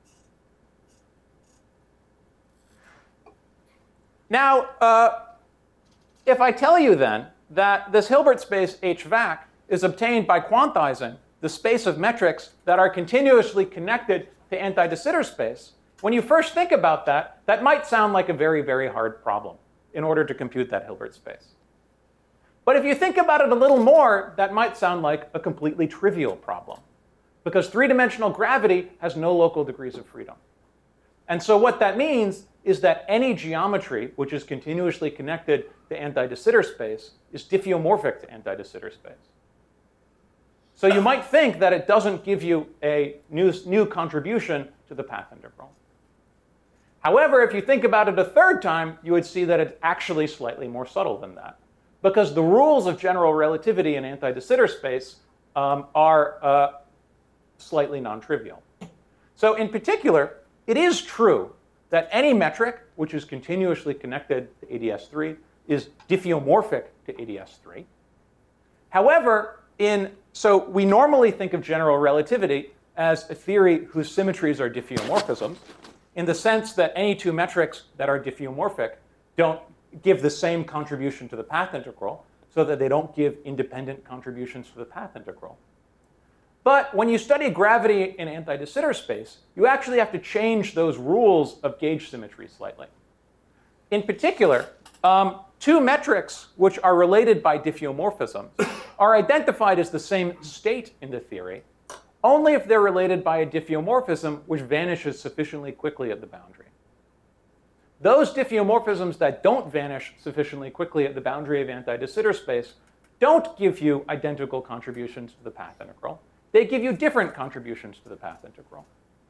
Now, uh, if I tell you then that this Hilbert space H VAC is obtained by quantizing the space of metrics that are continuously connected to anti-de Sitter space, when you first think about that, that might sound like a very, very hard problem in order to compute that Hilbert space. But if you think about it a little more, that might sound like a completely trivial problem, because three-dimensional gravity has no local degrees of freedom. And so what that means is that any geometry which is continuously connected to anti-de Sitter space is diffeomorphic to anti-de Sitter space. So you might think that it doesn't give you a new, new contribution to the path integral. However, if you think about it a third time, you would see that it's actually slightly more subtle than that, because the rules of general relativity in anti-de Sitter space um, are uh, slightly non-trivial. So in particular, it is true that any metric which is continuously connected to A D S three is diffeomorphic to A D S three. However, in so we normally think of general relativity as a theory whose symmetries are diffeomorphisms, in the sense that any two metrics that are diffeomorphic don't give the same contribution to the path integral, so that they don't give independent contributions to the path integral. But when you study gravity in anti-de Sitter space, you actually have to change those rules of gauge symmetry slightly. In particular, um, two metrics which are related by diffeomorphisms are identified as the same state in the theory only if they're related by a diffeomorphism which vanishes sufficiently quickly at the boundary. Those diffeomorphisms that don't vanish sufficiently quickly at the boundary of anti-de Sitter space don't give you identical contributions to the path integral. They give you different contributions to the path integral.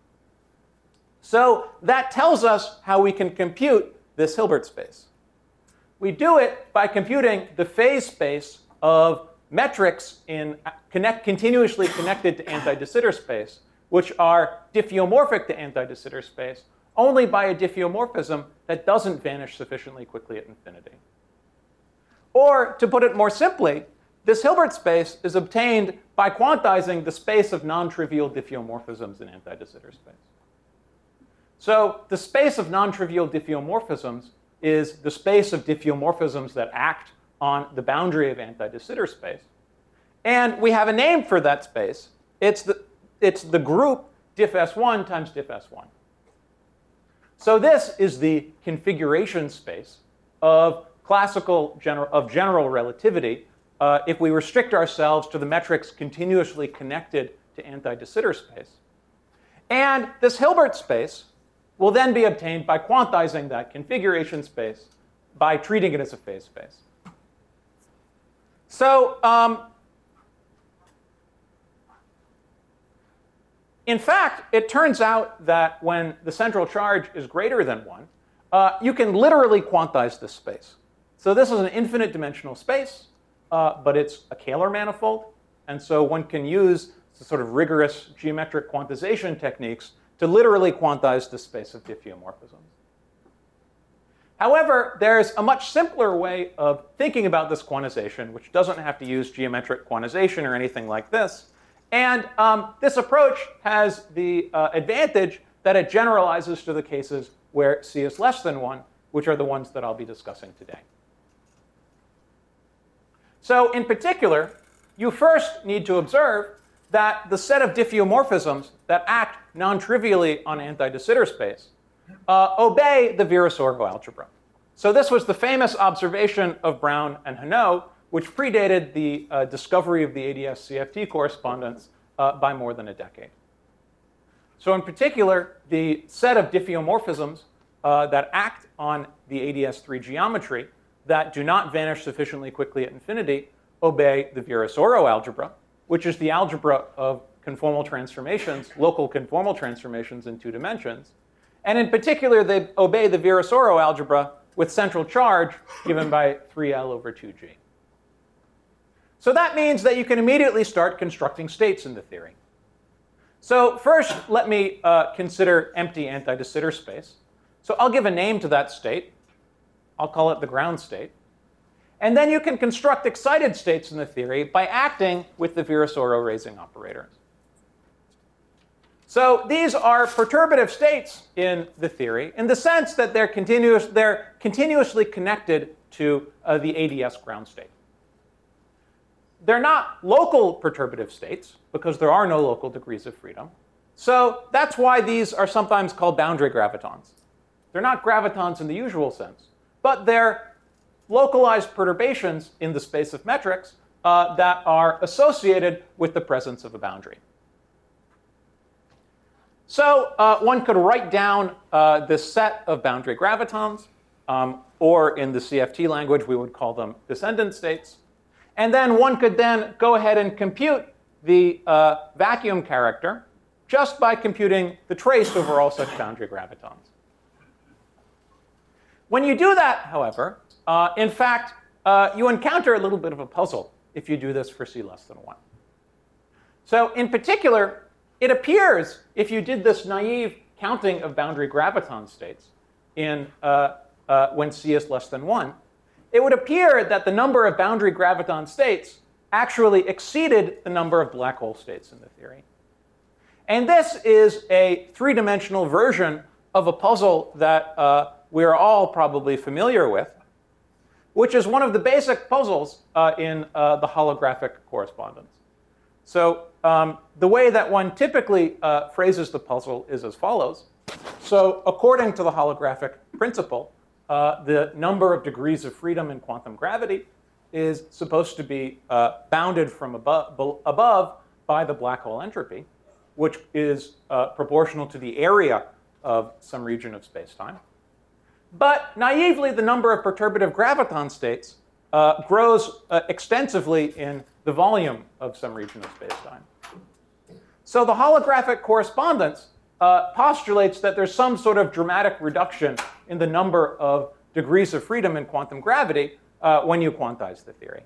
So that tells us how we can compute this Hilbert space. We do it by computing the phase space of metrics in connect, continuously connected to anti-de Sitter space, which are diffeomorphic to anti-de Sitter space, only by a diffeomorphism that doesn't vanish sufficiently quickly at infinity. Or, to put it more simply, this Hilbert space is obtained by quantizing the space of non-trivial diffeomorphisms in anti-de Sitter space. So the space of non-trivial diffeomorphisms is the space of diffeomorphisms that act on the boundary of anti-de Sitter space. And we have a name for that space. It's the, it's the group diff S one times diff S one. So this is the configuration space of classical general, of general relativity uh, if we restrict ourselves to the metrics continuously connected to anti-de Sitter space. And this Hilbert space will then be obtained by quantizing that configuration space by treating it as a phase space. So um, in fact, it turns out that when the central charge is greater than one, uh, you can literally quantize this space. So this is an infinite dimensional space, uh, but it's a Kähler manifold. And so one can use the sort of rigorous geometric quantization techniques to literally quantize the space of diffeomorphisms. However, there's a much simpler way of thinking about this quantization, which doesn't have to use geometric quantization or anything like this. And um, this approach has the uh, advantage that it generalizes to the cases where C is less than one, which are the ones that I'll be discussing today. So in particular, you first need to observe that the set of diffeomorphisms that act non-trivially on anti-de Sitter space uh, obey the Virasoro algebra. So this was the famous observation of Brown and Hanot, which predated the uh, discovery of the A D S C F T correspondence uh, by more than a decade. So in particular, the set of diffeomorphisms uh, that act on the A D S three geometry that do not vanish sufficiently quickly at infinity obey the Virasoro algebra, which is the algebra of conformal transformations, local conformal transformations in two dimensions. And in particular, they obey the Virasoro algebra with central charge given by three L over two G. So that means that you can immediately start constructing states in the theory. So first, let me uh, consider empty anti-de Sitter space. So I'll give a name to that state. I'll call it the ground state. And then you can construct excited states in the theory by acting with the Virasoro raising operators. So these are perturbative states in the theory in the sense that they're, continuous, they're continuously connected to uh, the A D S ground state. They're not local perturbative states because there are no local degrees of freedom. So that's why these are sometimes called boundary gravitons. They're not gravitons in the usual sense, but they're localized perturbations in the space of metrics uh, that are associated with the presence of a boundary. So uh, one could write down uh, this set of boundary gravitons, um, or in the C F T language, we would call them descendant states. And then one could then go ahead and compute the uh, vacuum character just by computing the trace over all such boundary gravitons. When you do that, however, uh, in fact, uh, you encounter a little bit of a puzzle if you do this for C less than one. So in particular, it appears if you did this naive counting of boundary graviton states in, uh, uh, when C is less than one, it would appear that the number of boundary graviton states actually exceeded the number of black hole states in the theory. And this is a three-dimensional version of a puzzle that uh, we're all probably familiar with, which is one of the basic puzzles uh, in uh, the holographic correspondence. So um, the way that one typically uh, phrases the puzzle is as follows. So according to the holographic principle, uh, the number of degrees of freedom in quantum gravity is supposed to be uh, bounded from above, above by the black hole entropy, which is uh, proportional to the area of some region of space-time. But naively, the number of perturbative graviton states uh, grows uh, extensively in the volume of some region of space-time. So the holographic correspondence uh, postulates that there's some sort of dramatic reduction in the number of degrees of freedom in quantum gravity uh, when you quantize the theory.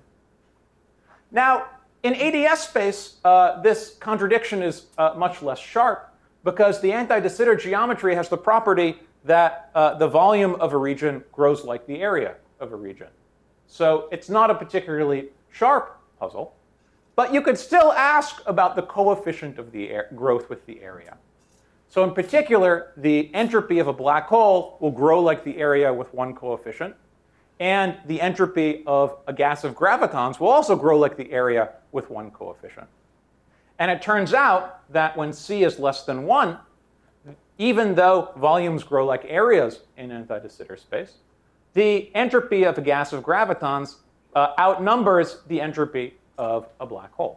Now, in A D S space, uh, this contradiction is uh, much less sharp because the anti-de Sitter geometry has the property that uh, the volume of a region grows like the area of a region. So it's not a particularly sharp puzzle, but you could still ask about the coefficient of the air growth with the area. So in particular, the entropy of a black hole will grow like the area with one coefficient, and the entropy of a gas of gravitons will also grow like the area with one coefficient. And it turns out that when C is less than one, even though volumes grow like areas in anti-de Sitter space, the entropy of a gas of gravitons uh, outnumbers the entropy of a black hole.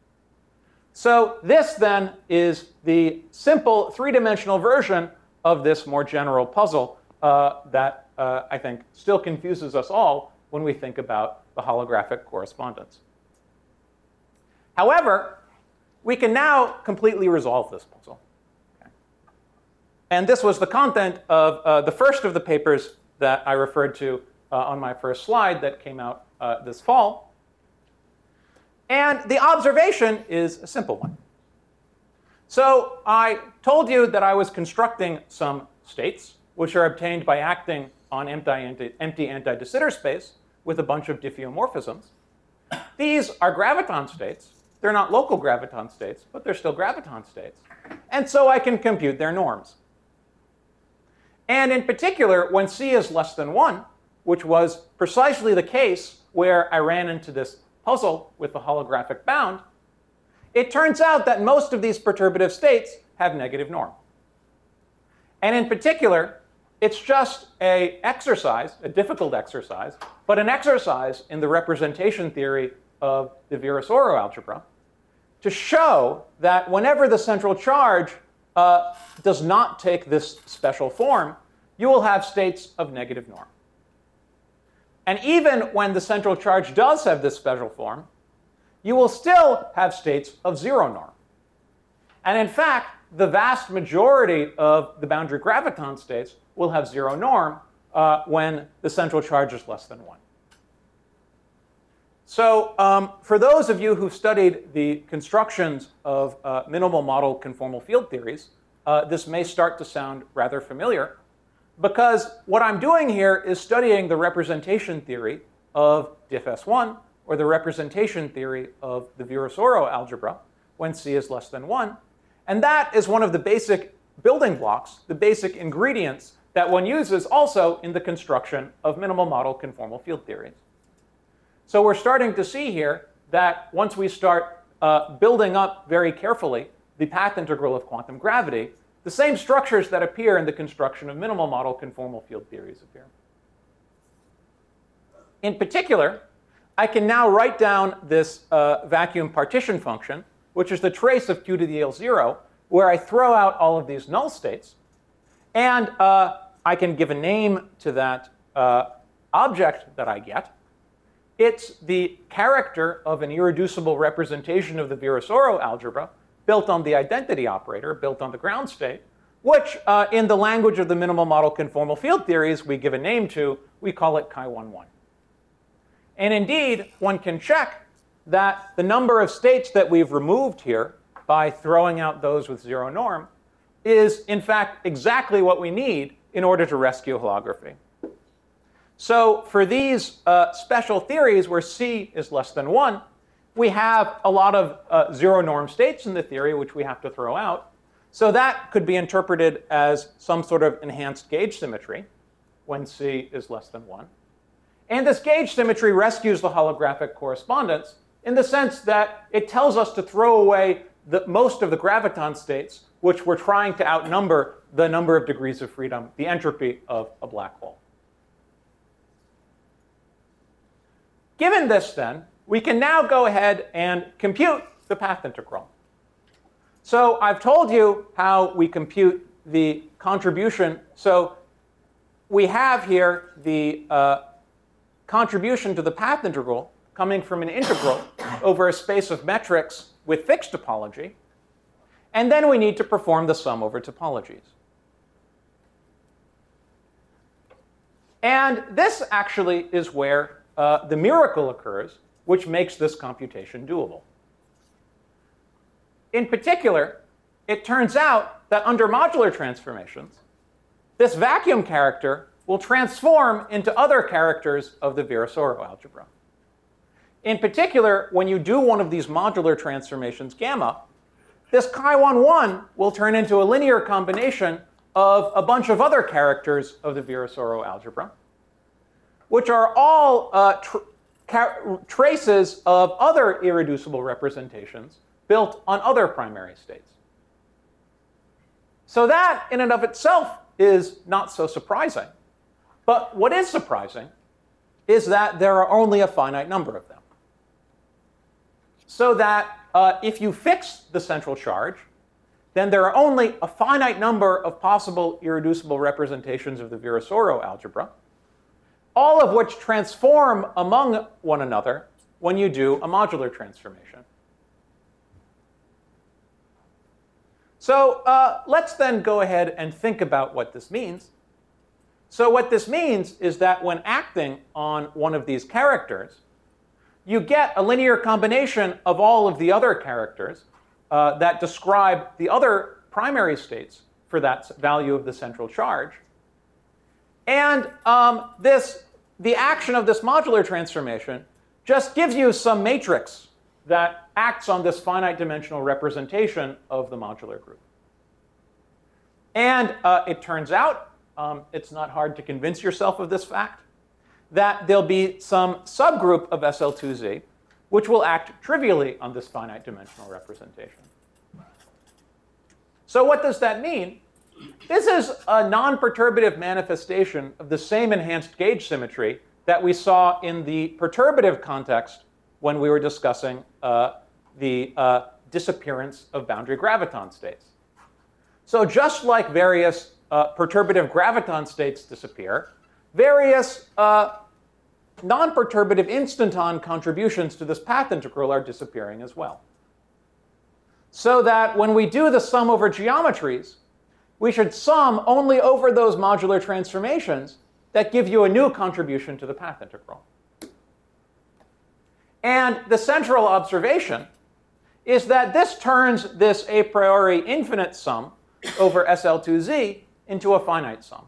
So this then is the simple three-dimensional version of this more general puzzle uh, that uh, I think still confuses us all when we think about the holographic correspondence. However, we can now completely resolve this puzzle. Okay. And this was the content of uh, the first of the papers that I referred to uh, on my first slide that came out uh, this fall. And the observation is a simple one. So I told you that I was constructing some states, which are obtained by acting on empty anti-de Sitter space with a bunch of diffeomorphisms. These are graviton states. They're not local graviton states, but they're still graviton states. And so I can compute their norms. And in particular, when C is less than one, which was precisely the case where I ran into this puzzle with the holographic bound, it turns out that most of these perturbative states have negative norm. And in particular, it's just an exercise, a difficult exercise, but an exercise in the representation theory of the Virasoro algebra to show that whenever the central charge uh, does not take this special form, you will have states of negative norm. And even when the central charge does have this special form, you will still have states of zero norm. And in fact, the vast majority of the boundary graviton states will have zero norm uh, when the central charge is less than one. So um, for those of you who've studied the constructions of uh, minimal model conformal field theories, uh, this may start to sound rather familiar, because what I'm doing here is studying the representation theory of diff S one, or the representation theory of the Virasoro algebra when C is less than one. And that is one of the basic building blocks, the basic ingredients that one uses also in the construction of minimal model conformal field theories. So we're starting to see here that once we start uh, building up very carefully the path integral of quantum gravity, the same structures that appear in the construction of minimal model conformal field theories appear. In particular, I can now write down this uh, vacuum partition function, which is the trace of q to the L zero, where I throw out all of these null states. And uh, I can give a name to that uh, object that I get. It's the character of an irreducible representation of the Virasoro algebra built on the identity operator, built on the ground state, which uh, in the language of the minimal model conformal field theories we give a name to. We call it chi one one. And indeed, one can check that the number of states that we've removed here by throwing out those with zero norm is, in fact, exactly what we need in order to rescue holography. So for these uh, special theories where C is less than one, we have a lot of uh, zero norm states in the theory, which we have to throw out. So that could be interpreted as some sort of enhanced gauge symmetry when C is less than one. And this gauge symmetry rescues the holographic correspondence in the sense that it tells us to throw away the, most of the graviton states, which we're trying to outnumber the number of degrees of freedom, the entropy of a black hole. Given this, then, we can now go ahead and compute the path integral. So I've told you how we compute the contribution. So we have here the uh, contribution to the path integral coming from an integral over a space of metrics with fixed topology. And then we need to perform the sum over topologies. And this actually is where uh, the miracle occurs, which makes this computation doable. In particular, it turns out that under modular transformations, this vacuum character will transform into other characters of the Virasoro algebra. In particular, when you do one of these modular transformations, gamma, this chi one one will turn into a linear combination of a bunch of other characters of the Virasoro algebra, which are all uh, tr traces of other irreducible representations built on other primary states. So that, in and of itself, is not so surprising. But what is surprising is that there are only a finite number of them. So that uh, if you fix the central charge, then there are only a finite number of possible irreducible representations of the Virasoro algebra, all of which transform among one another when you do a modular transformation. So uh, let's then go ahead and think about what this means. So what this means is that when acting on one of these characters, you get a linear combination of all of the other characters uh, that describe the other primary states for that value of the central charge. And um, this, the action of this modular transformation just gives you some matrix that acts on this finite dimensional representation of the modular group. And uh, it turns out, um, it's not hard to convince yourself of this fact, that there'll be some subgroup of S L two Z which will act trivially on this finite dimensional representation. So what does that mean? This is a non-perturbative manifestation of the same enhanced gauge symmetry that we saw in the perturbative context when we were discussing uh, the uh, disappearance of boundary graviton states. So just like various uh, perturbative graviton states disappear, various uh, non-perturbative instanton contributions to this path integral are disappearing as well. So that when we do the sum over geometries, we should sum only over those modular transformations that give you a new contribution to the path integral. And the central observation is that this turns this a priori infinite sum over S L two Z into a finite sum.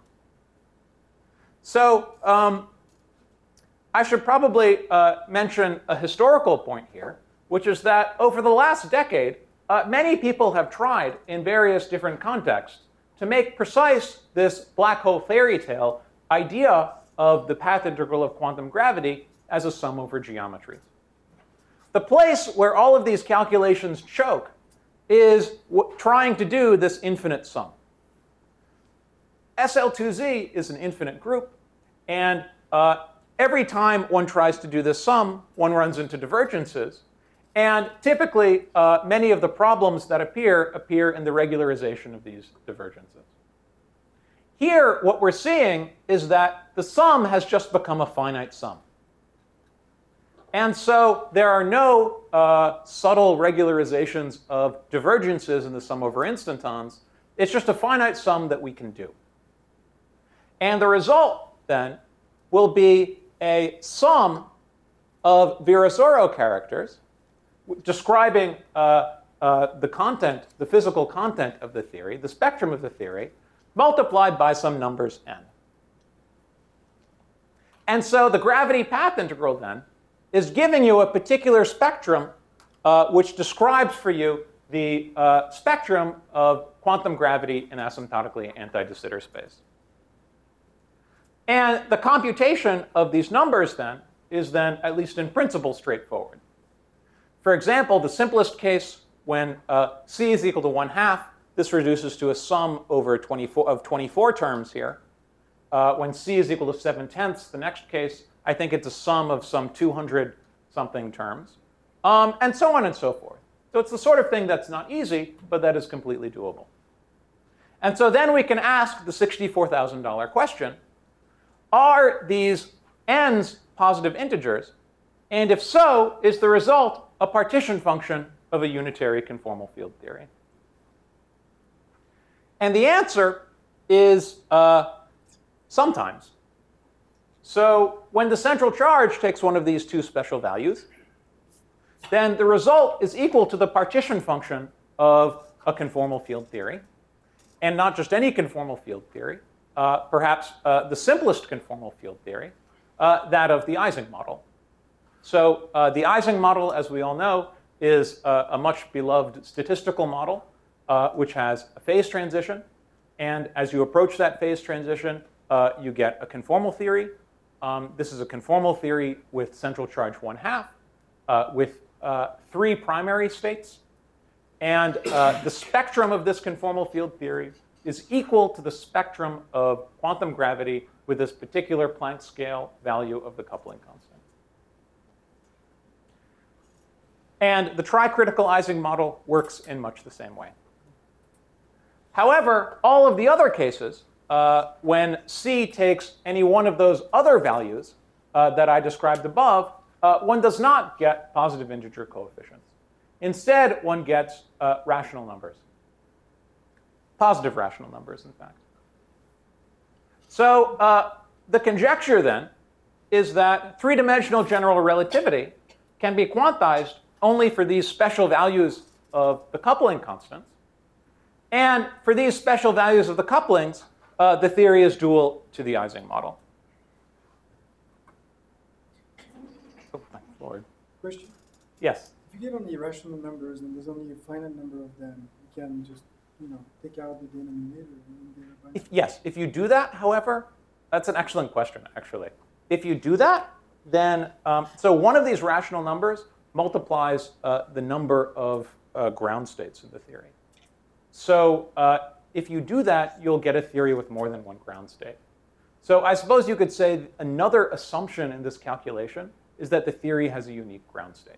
So um, I should probably uh, mention a historical point here, which is that over the last decade, uh, many people have tried in various different contexts to make precise this black hole fairy tale idea of the path integral of quantum gravity as a sum over geometries. The place where all of these calculations choke is w trying to do this infinite sum. S L two Z is an infinite group, and uh, every time one tries to do this sum, one runs into divergences. And typically, uh, many of the problems that appear appear in the regularization of these divergences. Here, what we're seeing is that the sum has just become a finite sum. And so there are no uh, subtle regularizations of divergences in the sum over instantons. It's just a finite sum that we can do. And the result, then, will be a sum of Virasoro characters describing uh, uh, the content, the physical content of the theory, the spectrum of the theory, multiplied by some numbers n. And so the gravity path integral, then, is giving you a particular spectrum uh, which describes for you the uh, spectrum of quantum gravity in asymptotically anti-de Sitter space. And the computation of these numbers then is then, at least in principle, straightforward. For example, the simplest case, when uh, C is equal to one half, this reduces to a sum over twenty-four of twenty-four terms here. Uh, when C is equal to seven tenths, the next case, I think it's a sum of some two hundred something terms, um, and so on and so forth. So it's the sort of thing that's not easy, but that is completely doable. And so then we can ask the sixty-four thousand dollar question, are these n's positive integers? And if so, is the result a partition function of a unitary conformal field theory? And the answer is uh, sometimes. So when the central charge takes one of these two special values, then the result is equal to the partition function of a conformal field theory. And not just any conformal field theory, uh, perhaps uh, the simplest conformal field theory, uh, that of the Ising model. So uh, the Ising model, as we all know, is uh, a much beloved statistical model uh, which has a phase transition. And as you approach that phase transition, uh, you get a conformal theory. Um, this is a conformal theory with central charge one half, uh, with uh, three primary states. And uh, the spectrum of this conformal field theory is equal to the spectrum of quantum gravity with this particular Planck scale value of the coupling constant. And the tricritical Ising model works in much the same way. However, all of the other cases, uh, when C takes any one of those other values uh, that I described above, uh, one does not get positive integer coefficients. Instead, one gets uh, rational numbers. Positive rational numbers, in fact. So uh, the conjecture, then, is that three-dimensional general relativity can be quantized only for these special values of the coupling constants. And for these special values of the couplings, uh, the theory is dual to the Ising model. Oh, my Lord. Question. Yes. If you get only rational numbers and there's only a finite number of them, you can just, you know, take out the denominator. And If, yes, if you do that, however, that's an excellent question, actually. If you do that, then, um, so one of these rational numbers multiplies uh, the number of uh, ground states in the theory. So uh, if you do that, you'll get a theory with more than one ground state. So I suppose you could say another assumption in this calculation is that the theory has a unique ground state.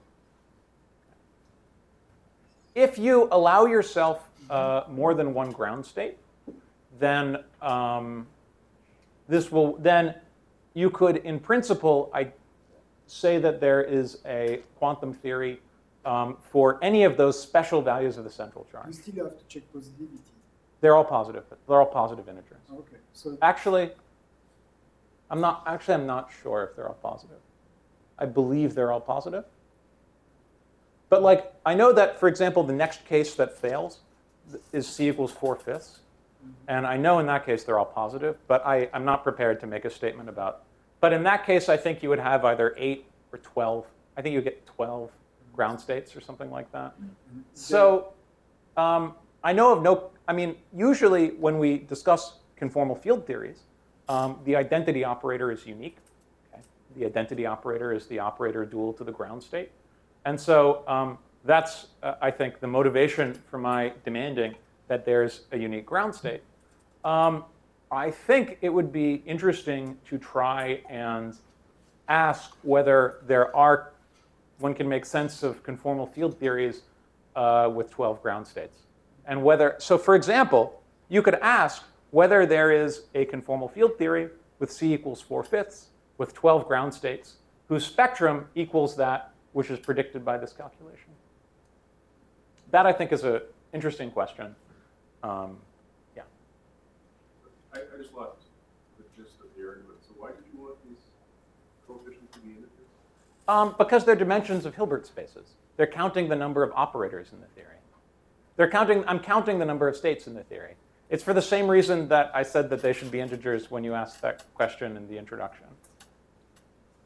If you allow yourself uh, more than one ground state, then um, this will then you could, in principle, I say that there is a quantum theory um, for any of those special values of the central charge. you still have to check positivity. They're all positive. They're all positive integers. Okay. So Actually, I'm not. Actually, I'm not sure if they're all positive. I believe they're all positive. But like, I know that, for example, the next case that fails is C equals four fifths. And I know in that case they're all positive, but I, I'm not prepared to make a statement about. But in that case, I think you would have either eight or twelve. I think you get twelve ground states or something like that. So um, I know of no, I mean, usually when we discuss conformal field theories, um, the identity operator is unique. Okay? The identity operator is the operator dual to the ground state. And so um, that's, uh, I think, the motivation for my demanding that there's a unique ground state. Um, I think it would be interesting to try and ask whether there are, one can make sense of conformal field theories uh, with twelve ground states. And whether, so for example, you could ask whether there is a conformal field theory with C equals four fifths with twelve ground states whose spectrum equals that which is predicted by this calculation. That, I think, is an interesting question. Um, yeah. I, I just lost the gist of the argument. So why did you want these coefficients to be integers? Um, because they're dimensions of Hilbert spaces. They're counting the number of operators in the theory. They're counting, I'm counting the number of states in the theory. It's for the same reason that I said that they should be integers when you asked that question in the introduction.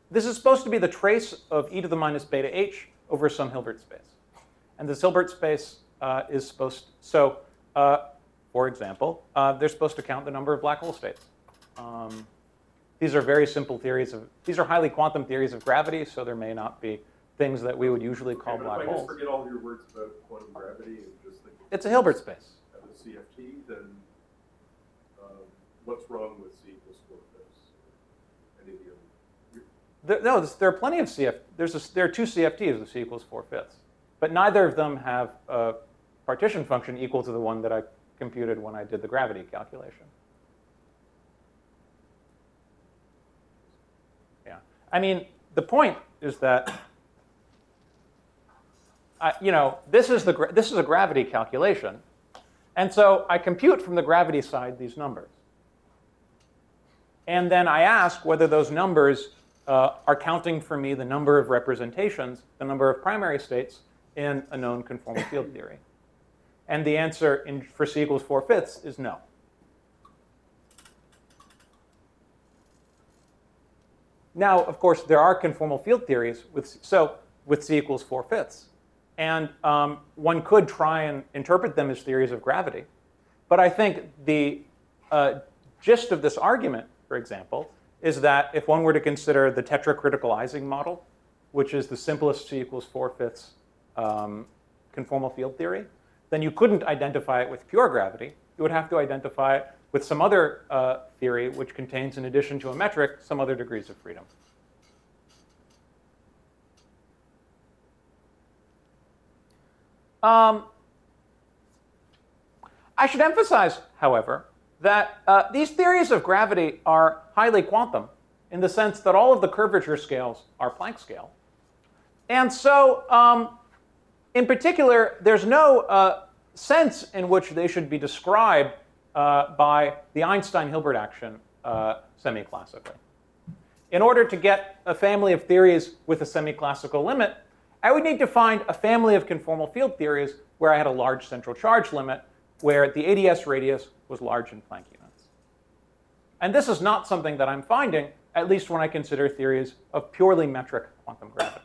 this is supposed to be the trace of e to the minus beta h over some Hilbert space. And this Hilbert space uh, is supposed to, so uh, for example, uh, they're supposed to count the number of black hole states. Um, these are very simple theories of, these are highly quantum theories of gravity, so there may not be things that we would usually call Okay, but black if I holes. just forget all your words about quantum gravity and just think It's a Hilbert space. of the C F T, then um, what's wrong with C equals four fifths? Any of the other? There, no, there are plenty of C F. There's a, there are two C F Ts with C equals four fifths, but neither of them have a partition function equal to the one that I computed when I did the gravity calculation. Yeah, I mean the point is that I, you know this is the this is a gravity calculation, and so I compute from the gravity side these numbers, and then I ask whether those numbers Uh, are counting for me the number of representations, the number of primary states in a known conformal field theory. And the answer in, for C equals four fifths is no. Now, of course, there are conformal field theories with, so, with C equals four fifths. And um, one could try and interpret them as theories of gravity. But I think the uh, gist of this argument, for example, is that if one were to consider the tetracritical Ising model, which is the simplest C equals four fifths um, conformal field theory, then you couldn't identify it with pure gravity. You would have to identify it with some other uh, theory which contains, in addition to a metric, some other degrees of freedom. Um, I should emphasize, however, that uh, these theories of gravity are highly quantum in the sense that all of the curvature scales are Planck scale. And so, um, in particular, there's no uh, sense in which they should be described uh, by the Einstein-Hilbert action uh, semi-classically. In order to get a family of theories with a semi-classical limit, I would need to find a family of conformal field theories where I had a large central charge limit, where the A D S radius was large in Planck units. And this is not something that I'm finding, at least when I consider theories of purely metric quantum gravity.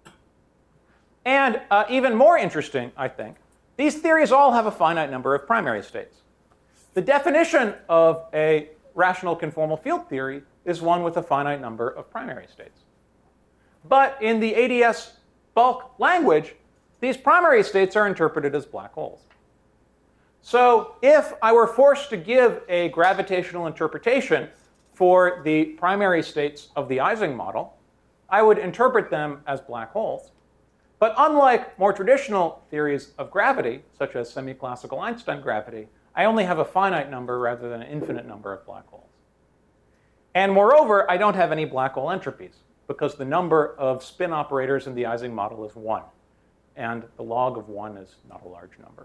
And uh, even more interesting, I think, these theories all have a finite number of primary states. The definition of a rational conformal field theory is one with a finite number of primary states. But in the A D S bulk language, these primary states are interpreted as black holes. So if I were forced to give a gravitational interpretation for the primary states of the Ising model, I would interpret them as black holes. But unlike more traditional theories of gravity, such as semi-classical Einstein gravity, I only have a finite number rather than an infinite number of black holes. And moreover, I don't have any black hole entropies, because the number of spin operators in the Ising model is one. And the log of one is not a large number.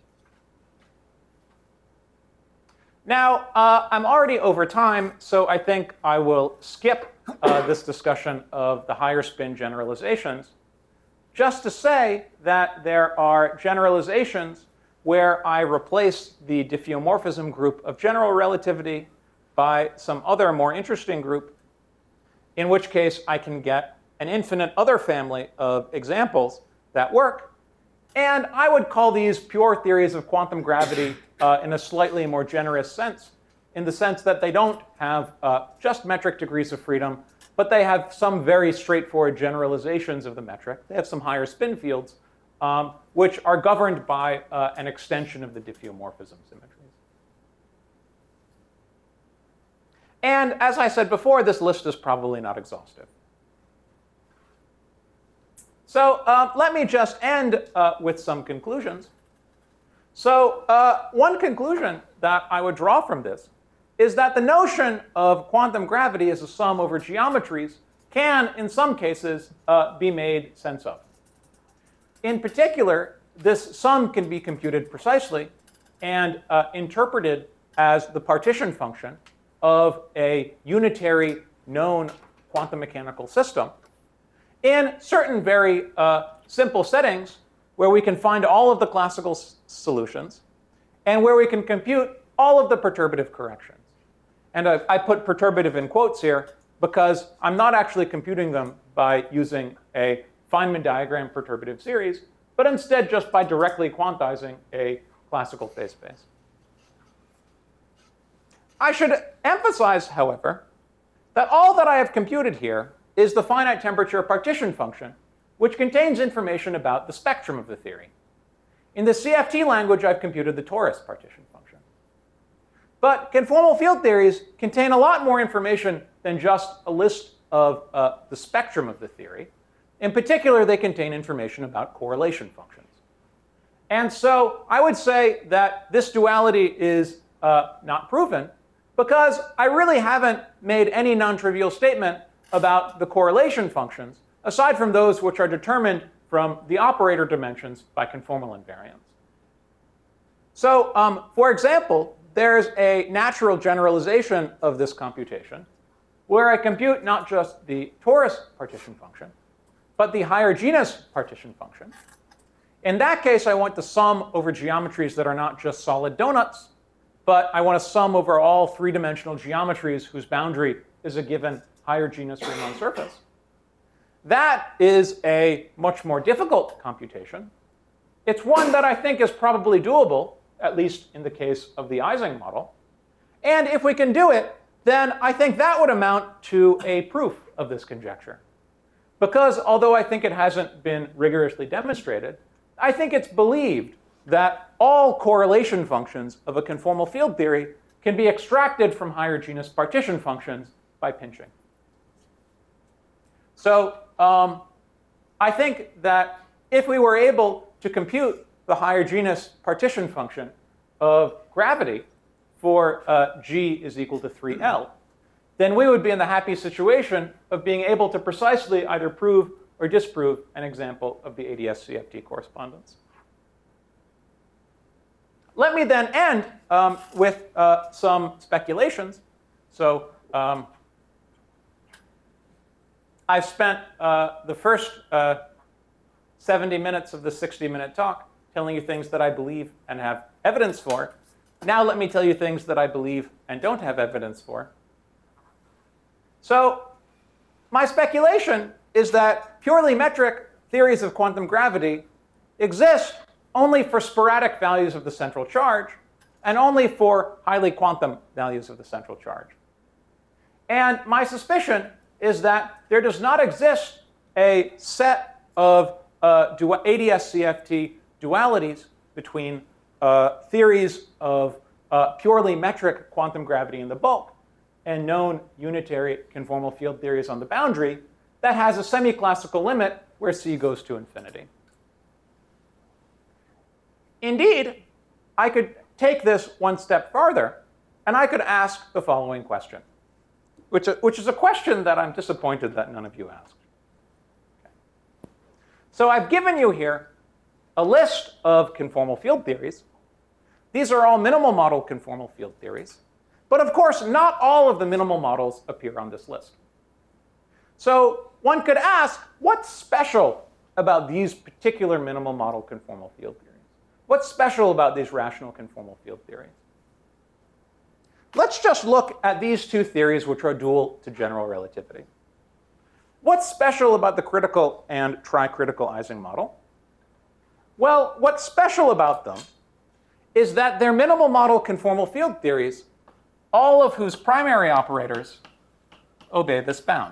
Now, uh, I'm already over time, so I think I will skip uh, this discussion of the higher spin generalizations, just to say that there are generalizations where I replace the diffeomorphism group of general relativity by some other more interesting group, in which case I can get an infinite other family of examples that work. And I would call these pure theories of quantum gravity uh, in a slightly more generous sense, in the sense that they don't have uh, just metric degrees of freedom, but they have some very straightforward generalizations of the metric. They have some higher spin fields, um, which are governed by uh, an extension of the diffeomorphism symmetries. And as I said before, this list is probably not exhaustive. So uh, let me just end uh, with some conclusions. So uh, one conclusion that I would draw from this is that the notion of quantum gravity as a sum over geometries can, in some cases, uh, be made sense of. In particular, this sum can be computed precisely and uh, interpreted as the partition function of a unitary known quantum mechanical system in certain very uh, simple settings where we can find all of the classical s solutions and where we can compute all of the perturbative corrections. And I, I put perturbative in quotes here because I'm not actually computing them by using a Feynman diagram perturbative series, but instead just by directly quantizing a classical phase space. I should emphasize, however, that all that I have computed here is the finite temperature partition function, which contains information about the spectrum of the theory. In the C F T language, I've computed the torus partition function. But conformal field theories contain a lot more information than just a list of uh, the spectrum of the theory. In particular, they contain information about correlation functions. And so I would say that this duality is uh, not proven, because I really haven't made any non-trivial statement about the correlation functions, aside from those which are determined from the operator dimensions by conformal invariance. So, um, for example, there's a natural generalization of this computation, where I compute not just the torus partition function, but the higher genus partition function. In that case, I want to sum over geometries that are not just solid donuts, but I want to sum over all three-dimensional geometries whose boundary is a given higher genus Riemann surface. That is a much more difficult computation. It's one that I think is probably doable, at least in the case of the Ising model. And if we can do it, then I think that would amount to a proof of this conjecture. Because although I think it hasn't been rigorously demonstrated, I think it's believed that all correlation functions of a conformal field theory can be extracted from higher genus partition functions by pinching. So um, I think that if we were able to compute the higher genus partition function of gravity for uh, G is equal to three L, then we would be in the happy situation of being able to precisely either prove or disprove an example of the A D S C F T correspondence. Let me then end um, with uh, some speculations. So um, I've spent uh, the first uh, seventy minutes of the sixty minute talk telling you things that I believe and have evidence for. Now let me tell you things that I believe and don't have evidence for. So my speculation is that purely metric theories of quantum gravity exist only for sporadic values of the central charge and only for highly quantum values of the central charge. And my suspicion is that there does not exist a set of uh, A D S C F T dualities between uh, theories of uh, purely metric quantum gravity in the bulk and known unitary conformal field theories on the boundary that has a semi-classical limit where C goes to infinity. Indeed, I could take this one step farther, and I could ask the following question, which, which is a question that I'm disappointed that none of you asked. Okay. So I've given you here a list of conformal field theories. These are all minimal model conformal field theories. But of course, not all of the minimal models appear on this list. So one could ask, what's special about these particular minimal model conformal field theories? What's special about these rational conformal field theories? Let's just look at these two theories, which are dual to general relativity. What's special about the critical and tricritical Ising model? Well, what's special about them is that they're minimal model conformal field theories, all of whose primary operators obey this bound.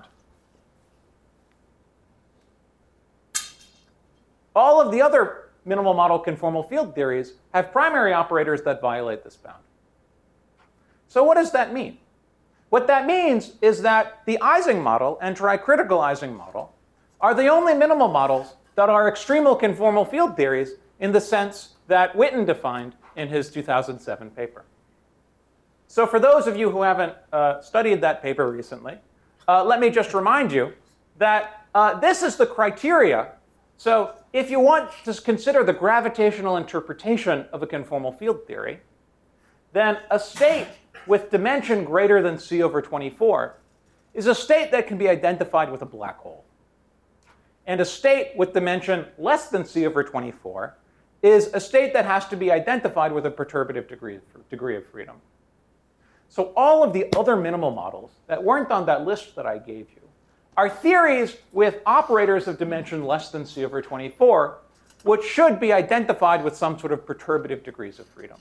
All of the other minimal model conformal field theories have primary operators that violate this bound. So what does that mean? What that means is that the Ising model and tricritical Ising model are the only minimal models that are extremal conformal field theories in the sense that Witten defined in his two thousand seven paper. So for those of you who haven't uh, studied that paper recently, uh, let me just remind you that uh, this is the criteria. So if you want to consider the gravitational interpretation of a conformal field theory, then a state with dimension greater than C over twenty-four is a state that can be identified with a black hole. And a state with dimension less than C over twenty-four is a state that has to be identified with a perturbative degree, degree of freedom. So all of the other minimal models that weren't on that list that I gave you are theories with operators of dimension less than c over twenty-four, which should be identified with some sort of perturbative degrees of freedom.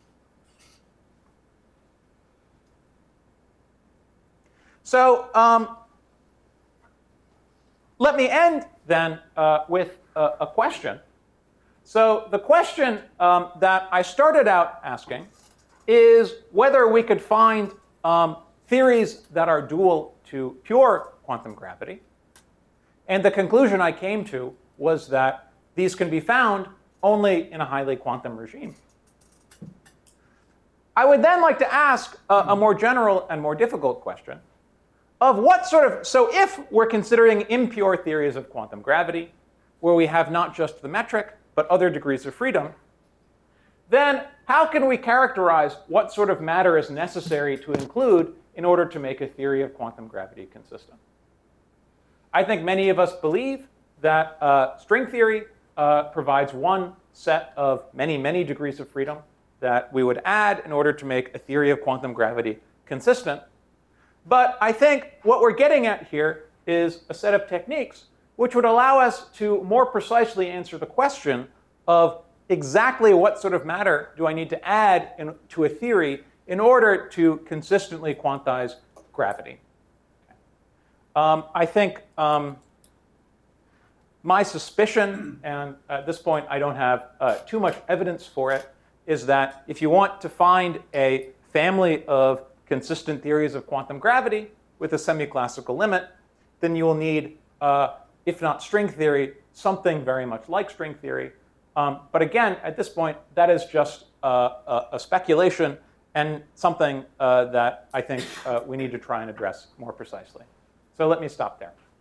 So um, let me end then uh, with a, a question. So the question um, that I started out asking is whether we could find um, theories that are dual to pure quantum gravity. And the conclusion I came to was that these can be found only in a highly quantum regime. I would then like to ask a, a more general and more difficult question of what sort of, so if we're considering impure theories of quantum gravity, where we have not just the metric, but other degrees of freedom, then how can we characterize what sort of matter is necessary to include in order to make a theory of quantum gravity consistent? I think many of us believe that uh, string theory uh, provides one set of many, many degrees of freedom that we would add in order to make a theory of quantum gravity consistent. But I think what we're getting at here is a set of techniques which would allow us to more precisely answer the question of exactly what sort of matter do I need to add in, to a theory in order to consistently quantize gravity. Um, I think um, my suspicion, and at this point I don't have uh, too much evidence for it, is that if you want to find a family of consistent theories of quantum gravity with a semi-classical limit, then you will need, uh, if not string theory, something very much like string theory. Um, but again, at this point, that is just uh, a, a speculation and something uh, that I think uh, we need to try and address more precisely. So let me stop there.